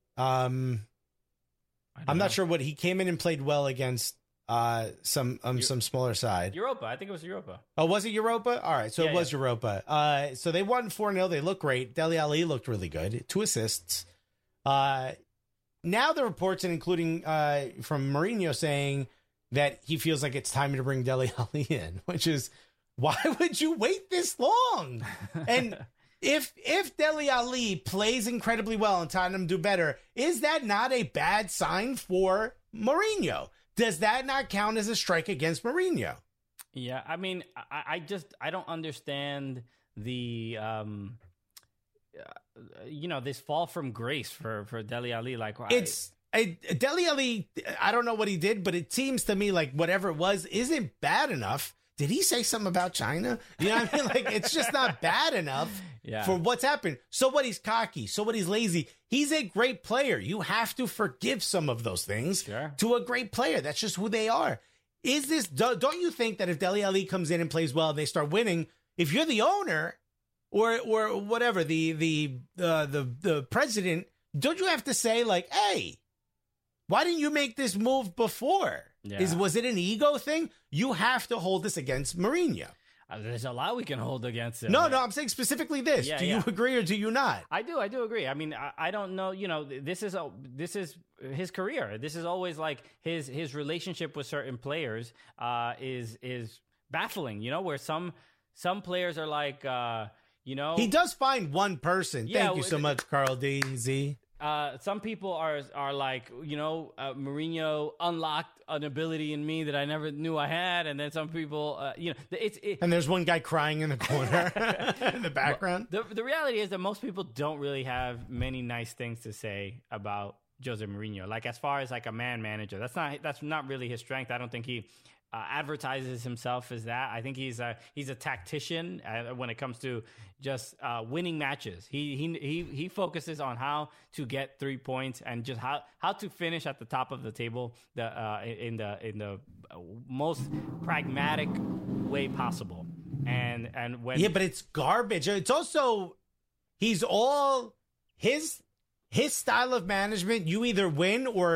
I'm not sure what he came in and played well against some smaller side. Europa, I think it was Europa. Oh, was it Europa? All right, so it was Europa. So they won 4-0. They look great. Dele Alli looked really good. 2 assists. Now the reports, and including from Mourinho, saying that he feels like it's time to bring Dele Alli in, which is, why would you wait this long? And If Dele Alli plays incredibly well and Tottenham do better, is that not a bad sign for Mourinho? Does that not count as a strike against Mourinho? Yeah, I mean, I don't understand the this fall from grace for Dele Alli. Like, Dele Alli, I don't know what he did, but it seems to me like whatever it was isn't bad enough. Did he say something about China? You know what I mean? Like, it's just not bad enough for what's happened. So what, he's cocky. So what, he's lazy. He's a great player. You have to forgive some of those things to a great player. That's just who they are. Don't you think that if Dele Alli comes in and plays well and they start winning, if you're the owner or whatever, the president, don't you have to say, like, hey, why didn't you make this move before? Yeah. Was it an ego thing? You have to hold this against Mourinho. There's a lot we can hold against him. No, I'm saying specifically this. Do you agree or do you not? I do agree. I mean, I don't know. You know, this is his career. This is always like his relationship with certain players is baffling. You know, where some players are like, he does find one person. Thank you so much, Carl D.Z. Some people are like, Mourinho unlocked an ability in me that I never knew I had, and then some people, and there's one guy crying in the corner in the background. The reality is that most people don't really have many nice things to say about Jose Mourinho. Like, as far as like a manager, that's not really his strength. I don't think he advertises himself as that. I think he's a tactician when it comes to just winning matches. He focuses on how to get 3 points and just how to finish at the top of the table in the most pragmatic way possible. And when but it's garbage. It's also he's all his style of management. You either win or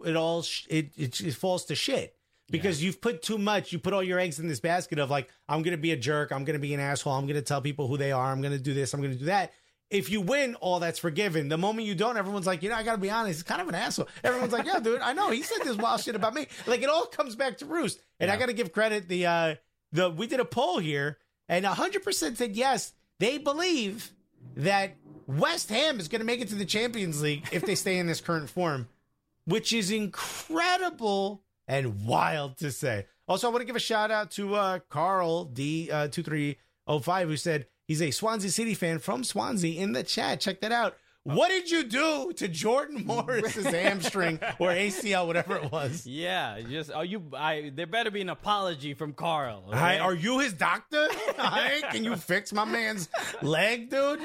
it falls to shit. Because you've put too much, you put all your eggs in this basket of like, I'm going to be a jerk, I'm going to be an asshole, I'm going to tell people who they are, I'm going to do this, I'm going to do that. If you win, all that's forgiven. The moment you don't, everyone's like, I got to be honest, he's kind of an asshole. Everyone's like, yeah, dude, I know, he said this wild shit about me. Like, it all comes back to roost. And I got to give credit, we did a poll here, and 100% said yes, they believe that West Ham is going to make it to the Champions League if they stay in this current form, which is incredible and wild to say. Also, I want to give a shout out to Carl D2305, who said he's a Swansea City fan from Swansea in the chat. Check that out. What did you do to Jordan Morris's hamstring or ACL, whatever it was? Yeah, there better be an apology from Carl. Okay? Are you his doctor? Can you fix my man's leg, dude?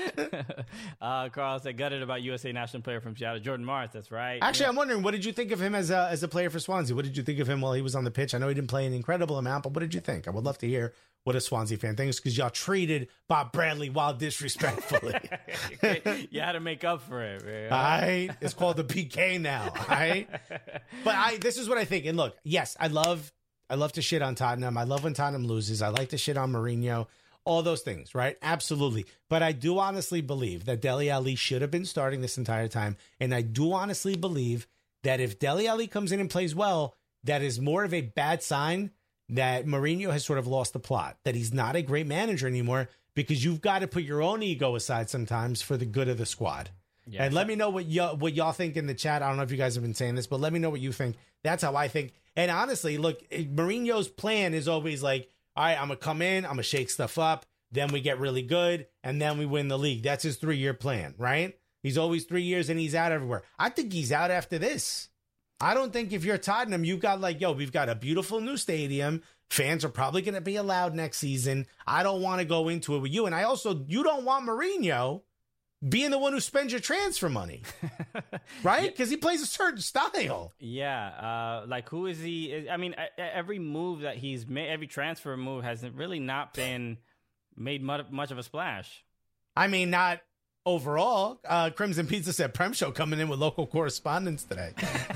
Carl said, gutted about USA national player from Seattle, Jordan Morris. That's right. Actually, I'm wondering, what did you think of him as a player for Swansea? What did you think of him while he was on the pitch? I know he didn't play an incredible amount, but what did you think? I would love to hear what a Swansea fan thinks, because y'all treated Bob Bradley wild disrespectfully. You had to make up for it, man. All right. It's called the PK now. All right. But this is what I think. And look, yes, I love to shit on Tottenham. I love when Tottenham loses. I like to shit on Mourinho. All those things, right? Absolutely. But I do honestly believe that Dele Alli should have been starting this entire time. And I do honestly believe that if Dele Alli comes in and plays well, that is more of a bad sign that Mourinho has sort of lost the plot, that he's not a great manager anymore, because you've got to put your own ego aside sometimes for the good of the squad. Yeah, and let me know what y'all think in the chat. I don't know if you guys have been saying this, but let me know what you think. That's how I think. And honestly, look, Mourinho's plan is always like, all right, I'm going to come in, I'm going to shake stuff up, then we get really good, and then we win the league. That's his 3-year plan, right? He's always 3 years and he's out everywhere. I think he's out after this. I don't think if you're Tottenham, you've got like, we've got a beautiful new stadium. Fans are probably going to be allowed next season. I don't want to go into it with you. And you don't want Mourinho being the one who spends your transfer money, right? Because he plays a certain style. Yeah. Like, who is he? I mean, every move that he's made, every transfer move has really not been made much of a splash. I mean, not overall. Crimson Pizza said Prem Show coming in with local correspondence today.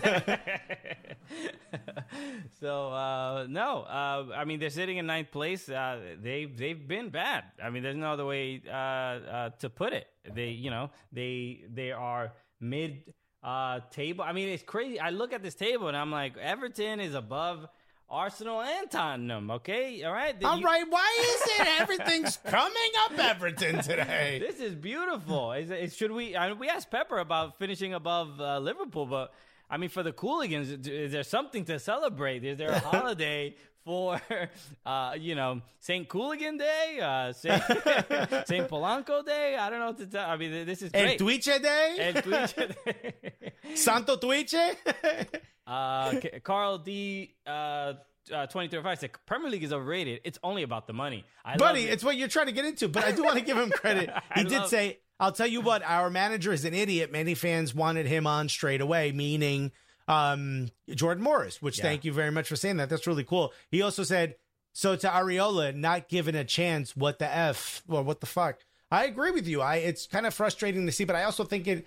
So, no. I mean, they're sitting in 9th place. They've been bad. I mean, there's no other way to put it. They are mid table. I mean, it's crazy. I look at this table and I'm like, Everton is above Arsenal and Tottenham. Okay, all right. All right. Why is it everything's coming up Everton today? This is beautiful. Should we? I mean, we asked Pepper about finishing above Liverpool, but I mean, for the Cooligans, is there something to celebrate? Is there a holiday for, St. Cooligan Day, St. Polanco Day? I don't know what to tell. I mean, this is great. El Tuiche Day? El Tuiche Day. Santo Tuiche? Carl D. 2035 said Premier League is overrated. It's only about the money. Buddy, it's what you're trying to get into, but I do want to give him credit. He did say, I'll tell you what, our manager is an idiot. Many fans wanted him on straight away, meaning Jordan Morris, which thank you very much for saying that. That's really cool. He also said, so to Areola, not given a chance, what the F, or what the fuck? I agree with you. It's kind of frustrating to see, but I also think it,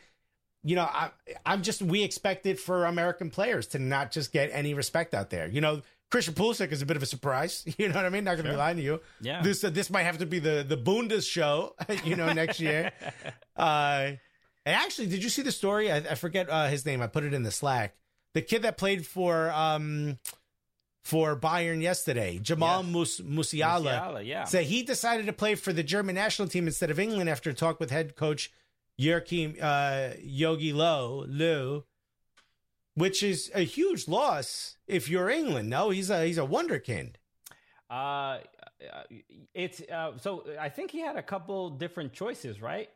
we expect it for American players to not just get any respect out there. Christian Pulisic is a bit of a surprise. You know what I mean? Not going to be lying to you. Yeah. This might have to be the Bundes show, next year. And actually, did you see the story? I forget his name. I put it in the Slack. The kid that played for Bayern yesterday, Jamal Musiala, said he decided to play for the German national team instead of England after a talk with head coach Joachim Yogi Löw, which is a huge loss if you're England. No, he's a wonderkind. It's so I think he had a couple different choices, right?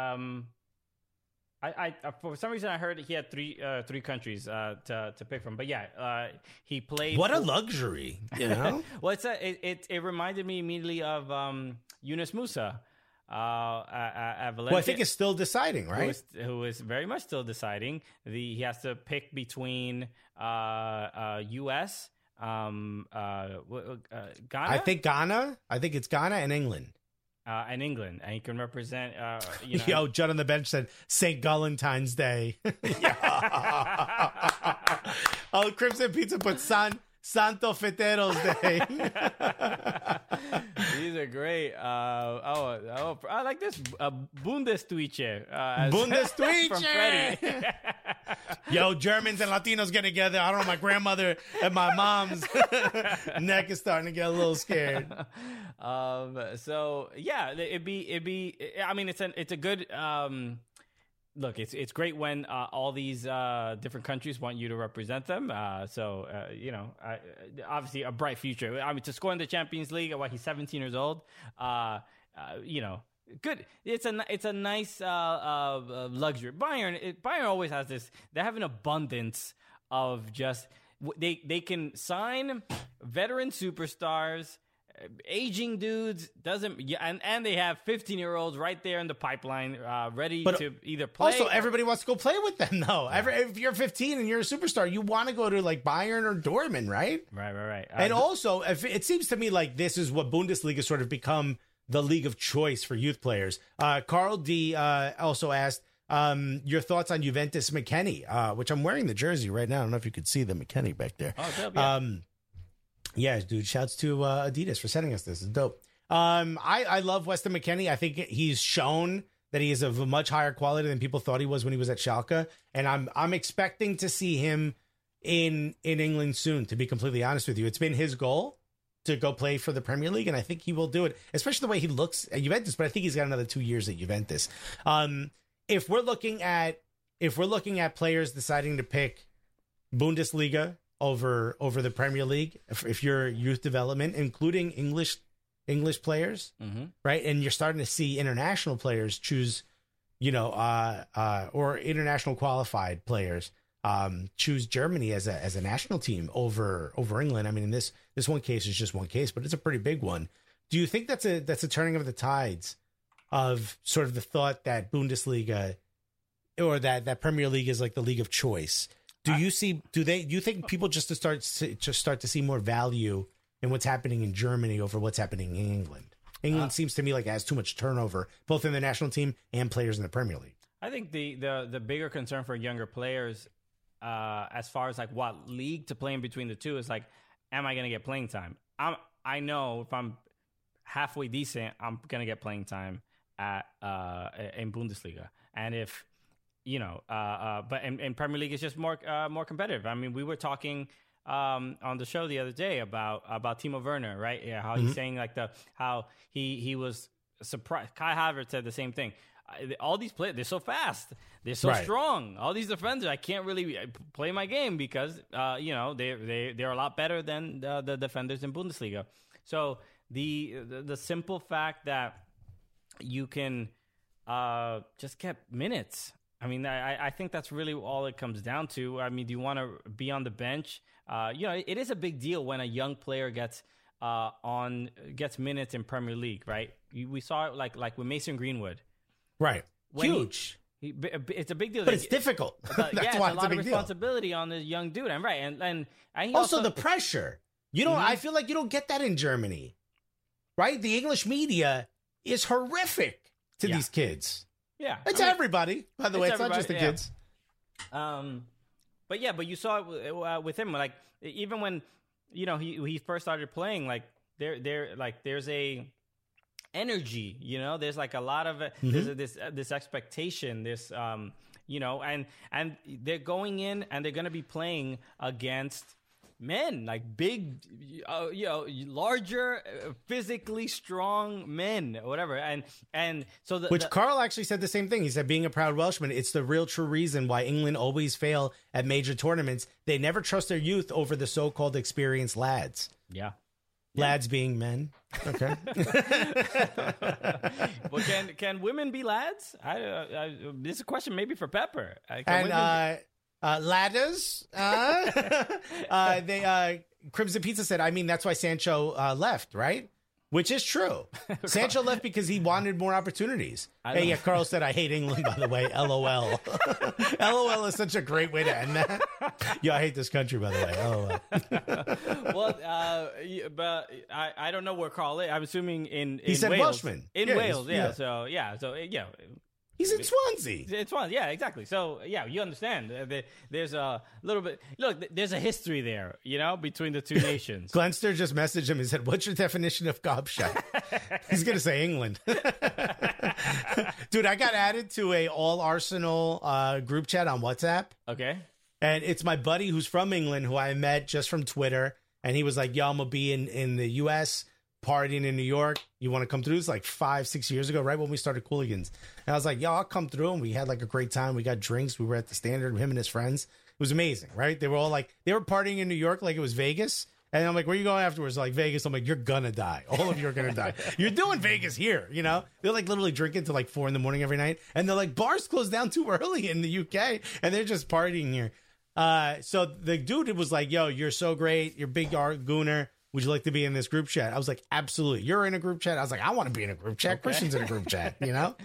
I for some reason I heard he had three countries to pick from, but he played. What a luxury, Well, it reminded me immediately of Yunus Musa. At Valencia, who I think is still deciding, right? Who is very much still deciding. He has to pick between U.S., Ghana. I think Ghana. I think it's Ghana and England. And England, and he can represent. Yo, Judd on the bench said St. Galentine's Day. Oh, Crimson Pizza put Santo Feteros Day. These are great. I like this Bundestuiche. Bundestuiche from Freddie. Yo, Germans and Latinos get together. I don't know. My grandmother and my mom's neck is starting to get a little scared. It'd be. I mean, it's a good. Look, it's great when all these different countries want you to represent them. Obviously a bright future. I mean, to score in the Champions League, he's 17 years old. Good. It's a nice luxury. Bayern always has this. They have an abundance of just they can sign veteran superstars. Aging dudes and they have 15-year-olds right there in the pipeline, ready to either play. Also, everybody wants to go play with them, though. Yeah. If you're 15 and you're a superstar, you want to go to like Bayern or Dortmund, right? Right. And also, it seems to me like this is what Bundesliga has sort of become the league of choice for youth players. Carl D also asked your thoughts on Juventus McKennie, which I'm wearing the jersey right now. I don't know if you could see the McKennie back there. Oh, dope, yeah. Yeah, dude, shouts to Adidas for sending us this. It's dope. I love Weston McKennie. I think he's shown that he is of a much higher quality than people thought he was when he was at Schalke. And I'm expecting to see him in England soon, to be completely honest with you. It's been his goal to go play for the Premier League, and I think he will do it, especially the way he looks at Juventus, but I think he's got another 2 years at Juventus. If we're looking at players deciding to pick Bundesliga over the Premier League, if you're youth development, including English players, right? And you're starting to see international players choose, or international qualified players choose Germany as a national team over England. I mean, in this one case is just one case, but it's a pretty big one. Do you think that's a turning of the tides of sort of the thought that Bundesliga or that Premier League is like the league of choice? Do you think people just start to see more value in what's happening in Germany over what's happening in England? England seems to me like it has too much turnover, both in the national team and players in the Premier League. I think the bigger concern for younger players, as far as like what league to play in between the two, is like, am I going to get playing time? I know if I'm halfway decent, I'm going to get playing time in Bundesliga, and if but in Premier League, it's just more competitive. I mean, we were talking on the show the other day about Timo Werner, right? Yeah, how he's saying like how he was surprised. Kai Havertz said the same thing. All these players, they're so fast, they're so strong. All these defenders, I can't really play my game because they're a lot better than the defenders in Bundesliga. So the simple fact that you can just get minutes. I mean, I think that's really all it comes down to. I mean, do you want to be on the bench? It is a big deal when a young player gets minutes in Premier League, right? We saw it like with Mason Greenwood. Right. Huge. It's a big deal. But it's difficult. That's why it's a lot of responsibility on this young dude. And and also the pressure. You don't. I feel like you don't get that in Germany, right? The English media is horrific to these kids. Yeah, it's everybody. By the way, it's not just the kids. But you saw it with him. Like even when he first started playing, like there's a energy. There's like a lot of there's this expectation. This and they're going in and they're going to be playing against men, like big, larger, physically strong men, or whatever. And so Carl actually said the same thing. He said, being a proud Welshman, it's the real true reason why England always fail at major tournaments. They never trust their youth over the so-called experienced lads. Yeah. Lads being men. Okay. Well, can women be lads? This is a question maybe for Pepper. Ladders. Crimson Pizza said, I mean, that's why Sancho left, right? Which is true. Sancho left because he wanted more opportunities. Carl said, I hate England, by the way. LOL. LOL is such a great way to end that. I hate this country, by the way. LOL. Well, but I don't know where Carl is. I'm assuming in he said Wales. Welshman. In Wales, yeah. So, yeah. He's in Swansea. It's Swansea, yeah, exactly. So, yeah, you understand. There's a little bit... Look, there's a history there, between the two nations. Glenster just messaged him and said, what's your definition of gobshite? He's going to say England. Dude, I got added to a all Arsenal group chat on WhatsApp. Okay. And it's my buddy who's from England who I met just from Twitter. And he was like, I'm going to be in the U.S., partying in New York. You want to come through? It's like 5-6 years ago, right when we started Cooligans. And I was like, I'll come through. And we had like a great time. We got drinks. We were at the Standard, him and his friends. It was amazing, right? They were all like, they were partying in New York like it was Vegas. And I'm like, where are you going afterwards? Like, Vegas. I'm like, you're going to die. All of you are going to die. You're doing Vegas here, They're like literally drinking till like 4 a.m. every night. And they're like, bars close down too early in the UK. And they're just partying here. So the dude was like, yo, you're so great. You're big Gooner. Would you like to be in this group chat? I was like, absolutely. You're in a group chat? I was like, I want to be in a group chat. Okay. Christian's in a group chat,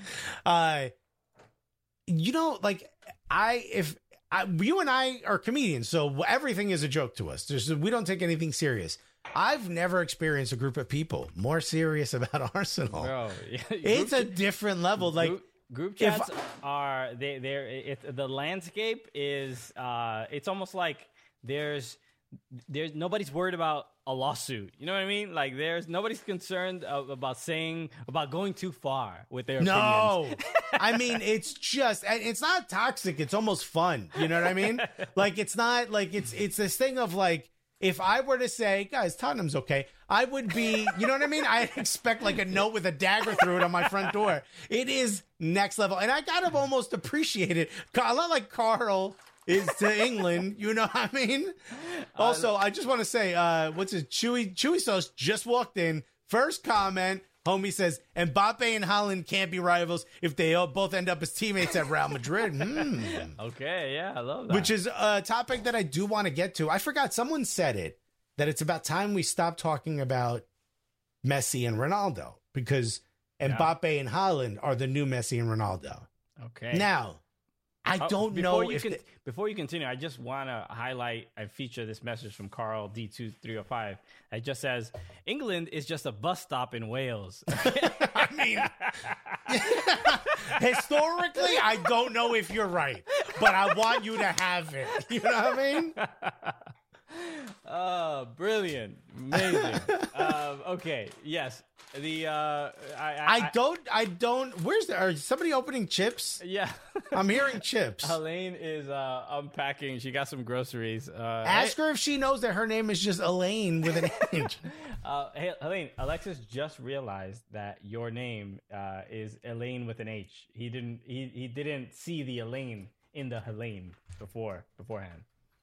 you and I are comedians, so everything is a joke to us. We don't take anything serious. I've never experienced a group of people more serious about Arsenal. Bro, it's a different level. Group chats are the landscape is it's almost like there's nobody's worried about a lawsuit. You know what I mean? Like nobody's concerned about going too far with their opinions. I mean, it's not toxic. It's almost fun. You know what I mean? Like, it's not like it's this thing of like, if I were to say, guys, Tottenham's okay, I would be, you know what I mean? I expect like a note with a dagger through it on my front door. It is next level. And I gotta almost appreciate it. A lot like Carl is to England, you know what I mean? Also, I just want to say, what's his Chewy Sauce just walked in. First comment, homie says, Mbappe and Haaland can't be rivals if they both end up as teammates at Real Madrid. Okay, yeah, I love that. Which is a topic that I do want to get to. I forgot, someone said it, that it's about time we stop talking about Messi and Ronaldo, because Mbappe and Haaland are the new Messi and Ronaldo. Okay. Now, I don't know if... Before you continue, I just want to highlight and feature this message from Carl D2305. It just says, England is just a bus stop in Wales. I mean, historically, I don't know if you're right, but I want you to have it. You know what I mean? Oh, brilliant. Amazing. Okay. Yes. I don't. Are somebody opening chips? Yeah. I'm hearing chips. Helene is unpacking. She got some groceries. Ask her if she knows that her name is just Elaine with an H. Hey, Helene, Alexis just realized that your name is Elaine with an H. He didn't see the Elaine in the Helene beforehand.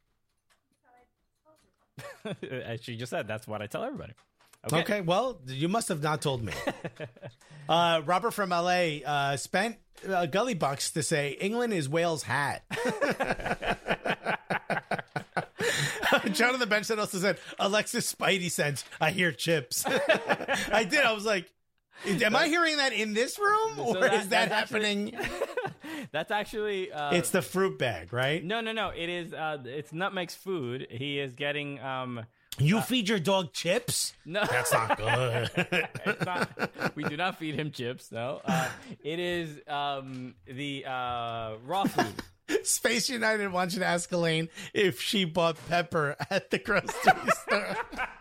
As she just said, that's what I tell everybody. Okay, well, you must have not told me. Robert from LA spent Gully Bucks to say England is Wales' hat. John on the bench also said, Alexis Spidey sense, I hear chips. I did. I was like, am I hearing that in this room? Or is that happening? That's actually... it's the fruit bag, right? No. It is... it's Nutmeg's food. He is getting... You feed your dog chips? No. That's not good. It's not, we do not feed him chips, no. It is the raw food. Space United wants you to ask Elaine if she bought pepper at the grocery store.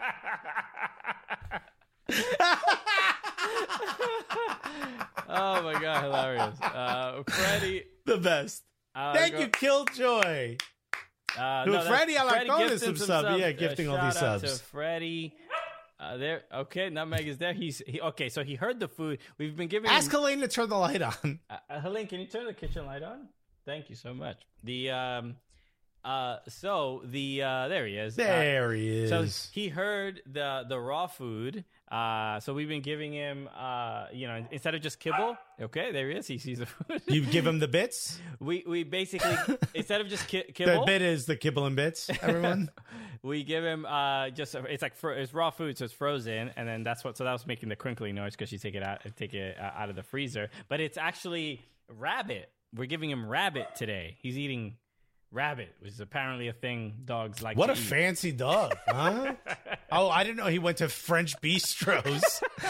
Oh my God, hilarious. Freddie. The best. Thank you, Killjoy. Freddie, I like bonus some sub. Yeah, gifting all these subs. To Freddie. There. Okay, Nutmeg is there. Okay, so he heard the food. We've been giving Ask Helene to turn the light on. Helene, can you turn the kitchen light on? Thank you so much. There he is. There he is. So he heard the raw food. So we've been giving him, instead of just kibble. Okay, there he is. He sees the food. You give him the bits? We basically, instead of just kibble. The bit is the kibble and bits, everyone. We give him it's raw food, so it's frozen, and then that was making the crinkling noise because you take it out of the freezer. But it's actually rabbit. We're giving him rabbit today. He's eating rabbit, which is apparently a thing dogs like. What to a eat. fancy dog, huh? Oh, I didn't know he went to French bistros.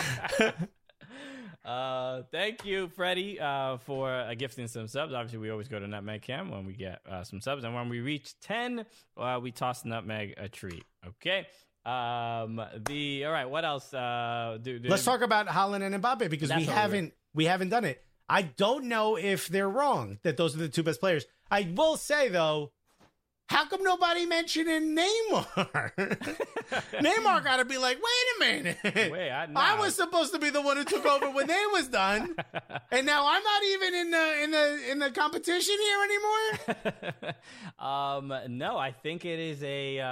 Thank you, Freddie, for gifting some subs. Obviously, we always go to Nutmeg Cam when we get some subs, and when we reach 10, we toss Nutmeg a treat. Okay. All right. What else? Let's talk about Haaland and Mbappe because we haven't done it. I don't know if they're wrong that those are the two best players. I will say though, how come nobody mentioned Neymar? Neymar got to be like, wait a minute. I was supposed to be the one who took over when they was done, and now I'm not even in the competition here anymore. No, I think it is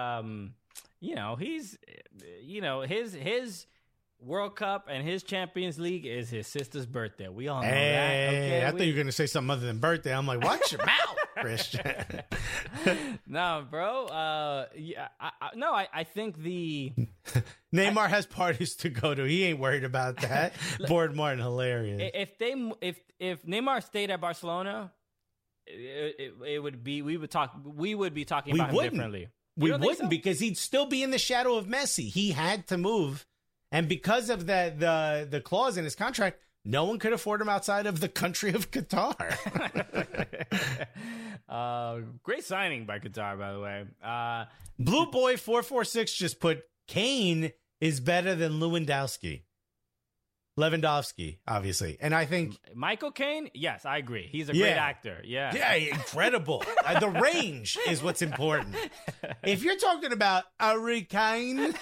his World Cup and his Champions League is his sister's birthday. We all know that. Okay, I thought you were going to say something other than birthday. I'm like, watch your mouth, Christian. No, bro. I think the Neymar has parties to go to. He ain't worried about that. Board Martin, hilarious. If Neymar stayed at Barcelona, it would be we would be talking about him differently. We wouldn't because he'd still be in the shadow of Messi. He had to move. And because of the clause in his contract, no one could afford him outside of the country of Qatar. Great signing by Qatar, by the way. Blue Boy 446 just put Kane is better than Lewandowski. Lewandowski, obviously. And I think... Michael Caine? Yes, I agree. He's a great actor. Yeah. Yeah, incredible. The range is what's important. If you're talking about Harry Kane,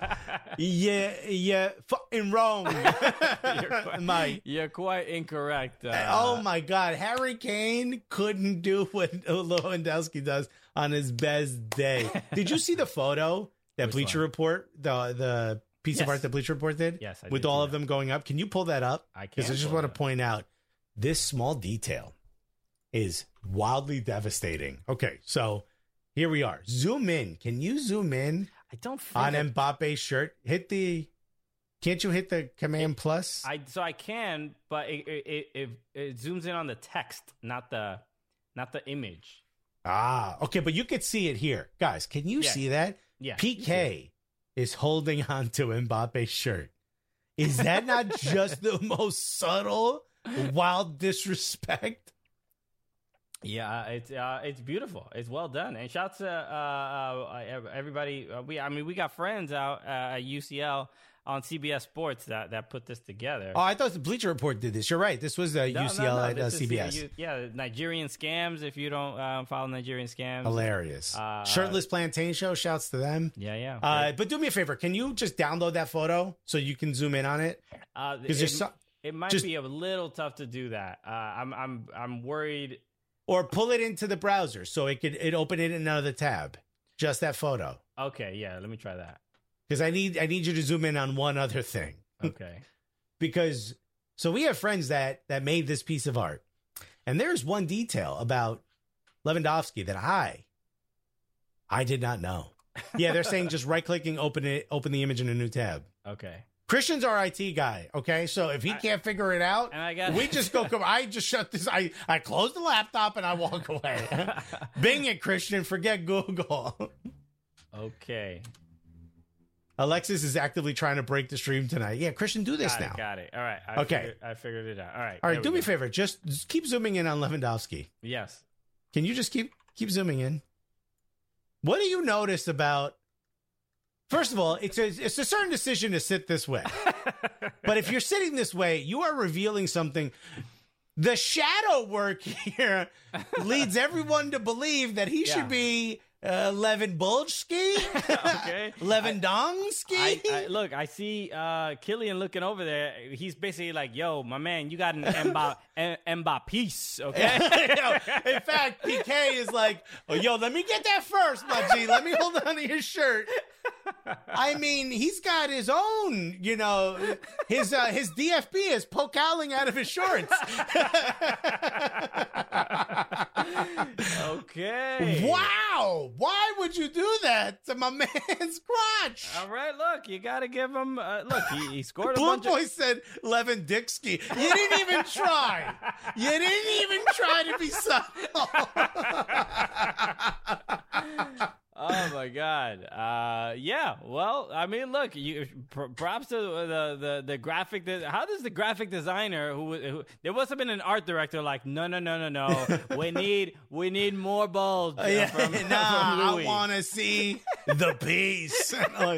yeah, fucking wrong. You're quite incorrect. Oh, my God. Harry Kane couldn't do what Lewandowski does on his best day. Did you see the photo that Bleacher Report, the piece of art that Bleacher Report did? Yes, I with did all of them going up. Can you pull that up? I can. Because I just want to point out this small detail is wildly devastating. Okay, so here we are. Zoom in. Can you zoom in? I don't think on Mbappe's shirt. Can't you hit the command plus? I can, but it zooms in on the text, not the image. Okay, but you could see it here, guys. Can you see that? Yeah, PK is holding on to Mbappe's shirt. Is that not just the most subtle, wild disrespect? Yeah, it's beautiful. It's well done. And shouts to everybody. We got friends out at UCL on CBS Sports that put this together. Oh, I thought the Bleacher Report did this. You're right. This was UCL at CBS. Nigerian scams. If you don't follow Nigerian scams, Hilarious. Shirtless Plantain Show. Shouts to them. Yeah. But do me a favor. Can you just download that photo so you can zoom in on it? Because it might be a little tough to do that. I'm worried. Or pull it into the browser so it open it in another tab. Just that photo. Okay, yeah, let me try that. Because I need you to zoom in on one other thing. Okay. Because so we have friends that made this piece of art. And there's one detail about Lewandowski that I did not know. Yeah, they're saying just right-clicking, open the image in a new tab. Okay. Christian's our IT guy, okay? So if he can't figure it out, we just go, I just shut this, I close the laptop and I walk away. Bing it, Christian, forget Google. Okay. Alexis is actively trying to break the stream tonight. Yeah, Christian, do this now. Got it. All right. I figured it out. All right, do me a favor. Just keep zooming in on Lewandowski. Yes. Can you just keep zooming in? What do you notice about... First of all, it's a certain decision to sit this way. But if you're sitting this way, you are revealing something. The shadow work here leads everyone to believe that he should be Levin Bulgski. Okay. Lewandowski. Look, I see Killian looking over there. He's basically like, yo, my man, you got an Mbappé, okay? In fact, PK is like, oh, yo, let me get that first, my G. Let me hold on to your shirt. I mean, he's got his own, his DFB is poke-owling out of his shorts. Okay. Wow. Why would you do that to my man's crotch? All right, look, you got to give him, look, he scored a Blue bunch Boy said Lewandowski. You didn't even try. You didn't even try to be subtle. Oh my God! Yeah. Well, I mean, look. Props to the graphic. How does the graphic designer who there must have been an art director like, no. We need more bulbs. From Louis. I want to see the piece.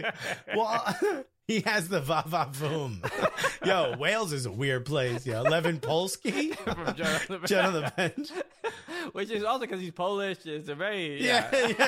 He has the va-va-voom. Yo, Wales is a weird place. Yo, Levin Polsky from Jet on the Bench. Which is also because he's Polish. It's a very... Yeah.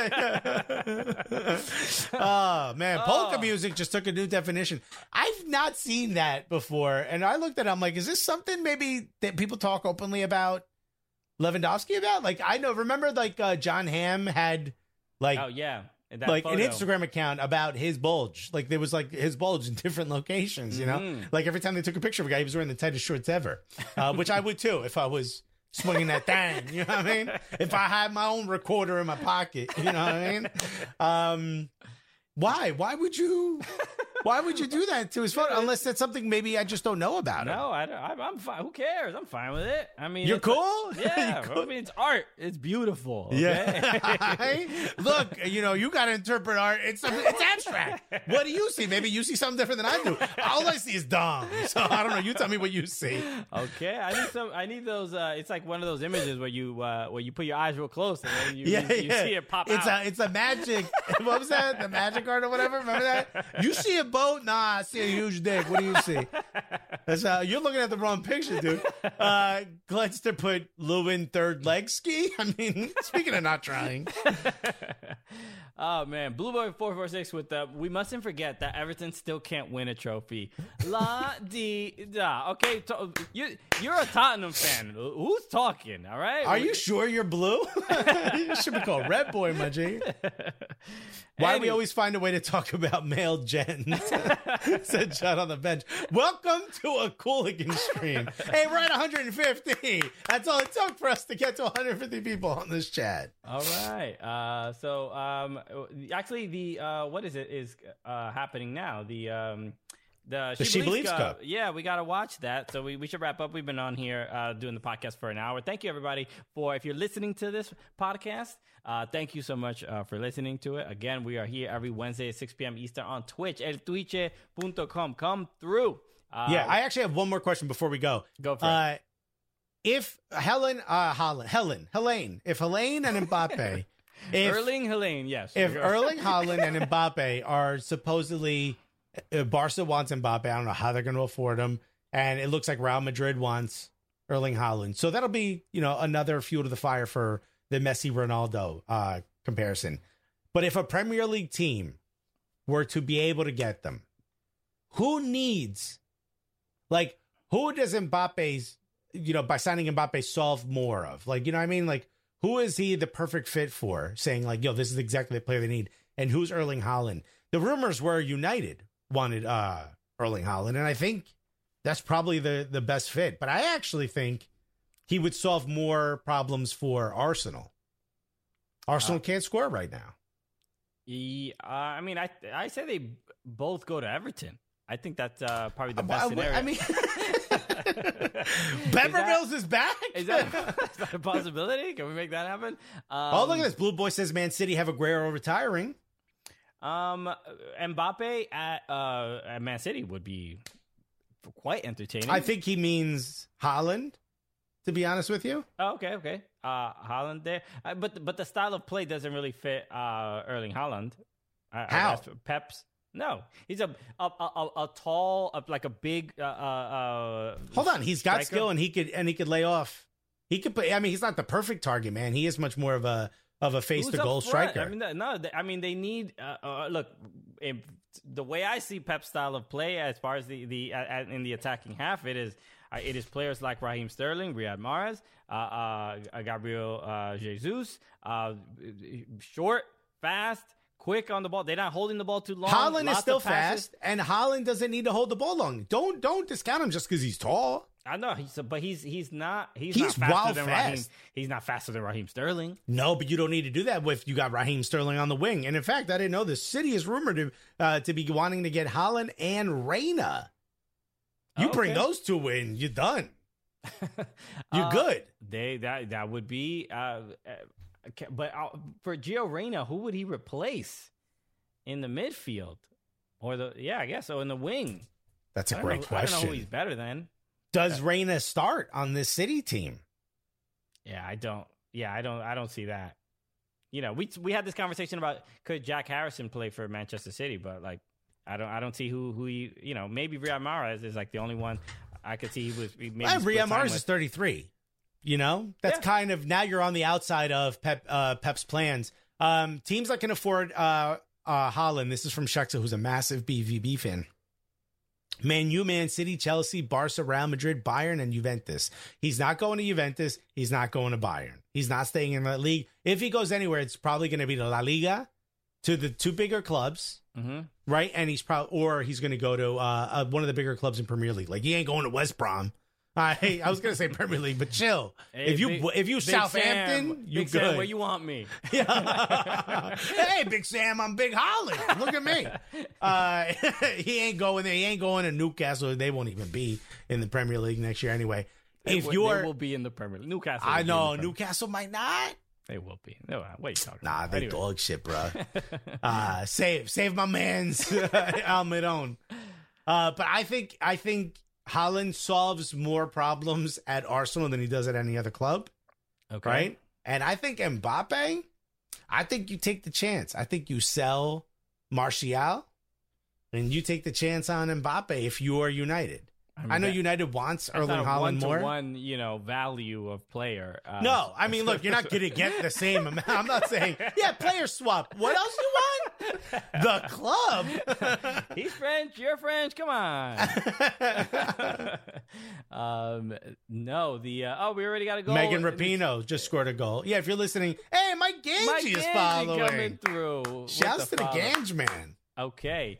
Oh, man. Polka music just took a new definition. I've not seen that before. And I looked at it, I'm like, is this something maybe that people talk openly about Lewandowski about? Like, I know, remember like John Hamm had like... Oh, yeah. Like an Instagram account about his bulge. Like there was like his bulge in different locations, you know? Like every time they took a picture of a guy, he was wearing the tightest shorts ever. Which I would too if I was swinging that thing, you know what I mean? If I had my own recorder in my pocket, you know what I mean? Why would you do that to his photo? Unless that's something maybe I just don't know about. No, I'm fine. Who cares? I'm fine with it. I mean, you're cool. Yeah, You're cool? I mean, it's art. It's beautiful. Okay? Yeah. Look, you got to interpret art. It's abstract. What do you see? Maybe you see something different than I do. All I see is dong. So I don't know. You tell me what you see. Okay, I need those. It's like one of those images where you put your eyes real close and then you see it pop out. It's a magic. What was that? The magic art or whatever. Remember that? You see a boat? Nah, I see a huge dick. What do you see? That's you're looking at the wrong picture, dude. Glenster put Lewin third leg ski. I mean, speaking of not trying. Oh man, Blue Boy 446 with the. We mustn't forget that Everton still can't win a trophy. La di da. Okay, you're a Tottenham fan. Who's talking? All right. Are you sure you're blue? You should be called Red Boy, my G. Why do we always find a way to talk about male gens? Said John on the Bench. Welcome to a Cooligan stream. Hey, we're at 150. That's all it took for us to get to 150 people on this chat. All right. So actually, the what is it is happening now? The She Believes Cup. Yeah, we got to watch that. So we should wrap up. We've been on here doing the podcast for an hour. Thank you, everybody, if you're listening to this podcast. Thank you so much for listening to it. Again, we are here every Wednesday at 6 p.m. Eastern on Twitch, eltwitche.com. Come through. I actually have one more question before we go. Go for it. if Helene and Mbappe, Erling Haaland, yes. if Erling Haaland and Mbappe are supposedly, Barca wants Mbappe, I don't know how they're going to afford him, and it looks like Real Madrid wants Erling Haaland. So that'll be, another fuel to the fire for the Messi-Ronaldo comparison. But if a Premier League team were to be able to get them, who does Mbappe's, by signing Mbappe solve more of? Like, you know what I mean? Like, who is he the perfect fit for? Saying like, this is exactly the player they need. And who's Erling Haaland? The rumors were United wanted Erling Haaland, and I think that's probably the best fit. But I actually think he would solve more problems for Arsenal. Arsenal can't score right now. I mean, I say they both go to Everton. I think that's probably the best scenario. I mean, Bevervilles is back. Is that a possibility? Can we make that happen? Look at this. Blue Boy says Man City have Aguero retiring. Mbappe at Man City would be quite entertaining. I think he means Haaland, to be honest with you. Oh, okay. Haaland there. But the style of play doesn't really fit Erling Haaland. How? Pep's. No, he's a tall, like a big. Hold on, he's got striker. skill, and he could lay off. He could play. I mean, he's not the perfect target man. He is much more of a face to goal striker. I mean, they need. Look, the way I see Pep's style of play, as far as the in the attacking half, it is players like Raheem Sterling, Riyad Mahrez, Gabriel Jesus, short, fast. Quick on the ball. They're not holding the ball too long. Haaland is still fast, and Haaland doesn't need to hold the ball long. Don't discount him just because he's tall. I know, but he's not He's not faster wild than fast. Raheem. He's not faster than Raheem Sterling. No, but you don't need to do that if you got Raheem Sterling on the wing. And in fact, I didn't know this. City is rumored to be wanting to get Haaland and Reina. You bring those two in, you're done. You're good. That would be. But for Gio Reyna, who would he replace in the midfield? I guess so in the wing. That's a great question. I don't know who he's better than. Does Reyna start on this City team? I don't see that. We had this conversation about could Jack Harrison play for Manchester City, but like I don't see who he. Maybe Riyad Mahrez is like the only one I could see he was. Riyad Mahrez is 33. That's kind of, now you're on the outside of Pep's plans. Teams that can afford Haaland, this is from Sheksa, who's a massive BVB fan. Man U, Man City, Chelsea, Barca, Real Madrid, Bayern, and Juventus. He's not going to Juventus. He's not going to Bayern. He's not staying in that league. If he goes anywhere, it's probably going to be to La Liga, to the two bigger clubs, right? And he's going to go to one of the bigger clubs in Premier League. Like, he ain't going to West Brom. I was gonna say Premier League, but chill. Hey, if you Southampton, Sam, you Big good. Sam, where you want me? Yeah. Hey, Big Sam, I'm Big Holland. Look at me. He ain't going there. He ain't going to Newcastle. They won't even be in the Premier League next year anyway. They will be in the Premier League. Newcastle. I know Newcastle might not. They will be. No, what are you talking about? They anyway. dog shit, bro. Save my man's Almiron. But I think Haaland solves more problems at Arsenal than he does at any other club. Okay. Right? And I think Mbappe, I think you take the chance. I think you sell Martial and you take the chance on Mbappe if you are United. I know United wants Erling Haaland more. One, value of player. No, I mean, look, you're not going to get the same amount. I'm not saying, player swap. What else you want? The club. He's French. You're French. Come on. No, we already got a goal. Megan Rapinoe just scored a goal. Yeah, if you're listening, hey, Mike Gange is following. Coming through. Shouts to the Gange man. Okay.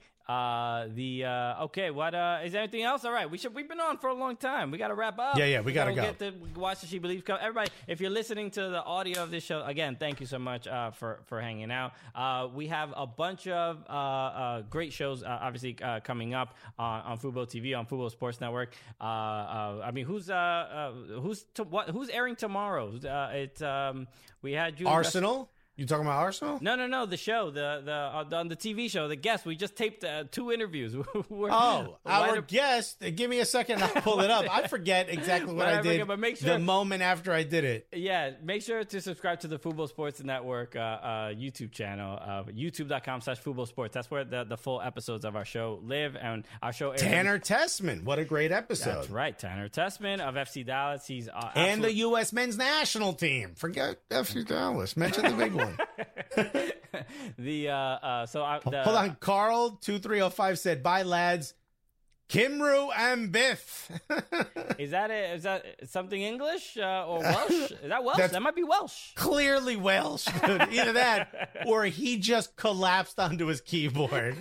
What is there anything else? All right, we've been on for a long time. We got to wrap up. Yeah, we got to go. Get to watch the She Believes. Everybody, if you're listening to the audio of this show, again, thank you so much for hanging out. We have a bunch of great shows obviously coming up on Fubo TV, on Fubo Sports Network. Who's airing tomorrow? We had Arsenal. You talking about Arsenal? No. The show, on the TV show, the guest. We just taped 2 interviews. Our guest. Give me a second. I'll pull it up. I forget exactly what I did. But make sure, the moment after I did it. Yeah, make sure to subscribe to the Football Sports Network YouTube channel, youtube.com/footballsports. That's where the full episodes of our show live, and our show. Tanner Tessman, what a great episode! That's right, Tanner Tessman of FC Dallas. He's and the U.S. men's national team. Forget FC Dallas. Mention the big one. Hold on. Carl 2305 said, "Bye, lads. Kimru and Biff." Is that something English or Welsh? Is that Welsh? That might be Welsh. Clearly Welsh. Either that or he just collapsed onto his keyboard.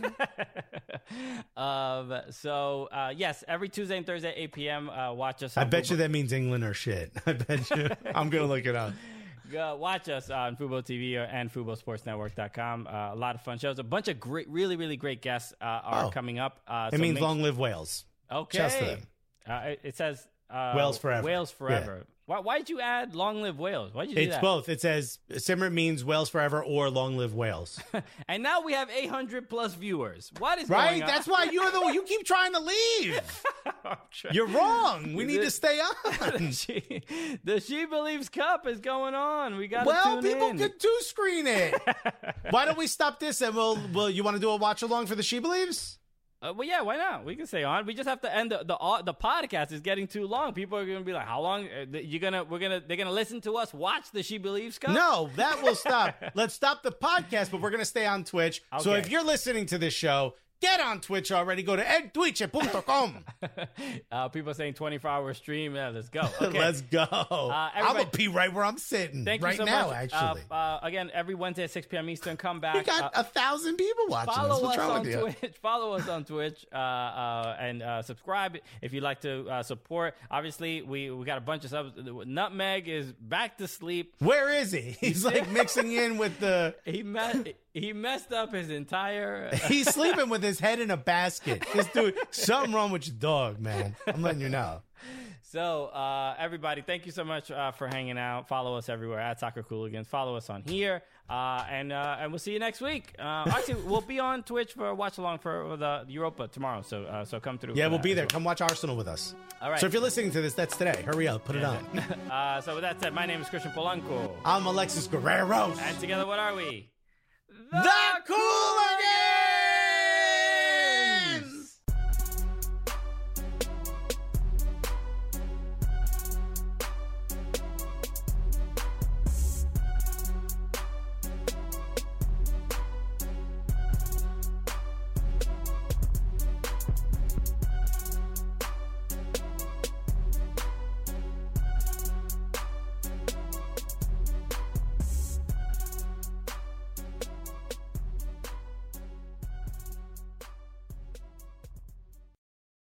Yes, every Tuesday and Thursday at 8 p.m. Watch us. I bet you that means England or shit. I bet you. I'm going to look it up. Watch us on Fubo TV and FuboSportsNetwork.com. A lot of fun shows. A bunch of great, really, really great guests are coming up. It means long live Wales. Okay. Just them. It says Wales forever. Wales forever. Yeah. Why did you add long live Wales? Why'd you do that? It's both. It says Simmer means Wales forever or long live Wales. And now we have 800 plus viewers. What is right? going on? That's why you keep trying to leave. You're wrong. We need to stay on. The She Believes Cup is going on. We got to tune in. Can screen it. Why don't we stop this and we'll you want to do a watch along for the She Believes? Well, yeah, why not? We can stay on. We just have to end the podcast is getting too long. People are going to be like, "How long? They're gonna listen to us watch the She Believes Cup?" No, that will stop. Let's stop the podcast, but we're going to stay on Twitch. Okay. So if you're listening to this show, get on Twitch already. Go to edtwitch.com. People are saying 24-hour stream. Yeah, let's go. Okay. Let's go. I'm going to be right where I'm sitting right so now, much. Actually. Again, every Wednesday at 6 p.m. Eastern, come back. We got 1,000 people watching follow us on Twitch. Follow us on Twitch and subscribe if you'd like to support. Obviously, we got a bunch of subs. Nutmeg is back to sleep. Where is he? He's like mixing in with the... He messed up his entire... He's sleeping with his head in a basket. This dude, something wrong with your dog, man. I'm letting you know. So, everybody, thank you so much for hanging out. Follow us everywhere at Soccer Cooligans. Follow us on here. And we'll see you next week. Actually, we'll be on Twitch for a watch along for the Europa tomorrow. So come through. Yeah, we'll be there. Come watch Arsenal with us. All right. So if you're listening to this, that's today. Hurry up. Put it on. So with that said, my name is Christian Polanco. I'm Alexis Guerrero. And together, what are we? The Cooligans!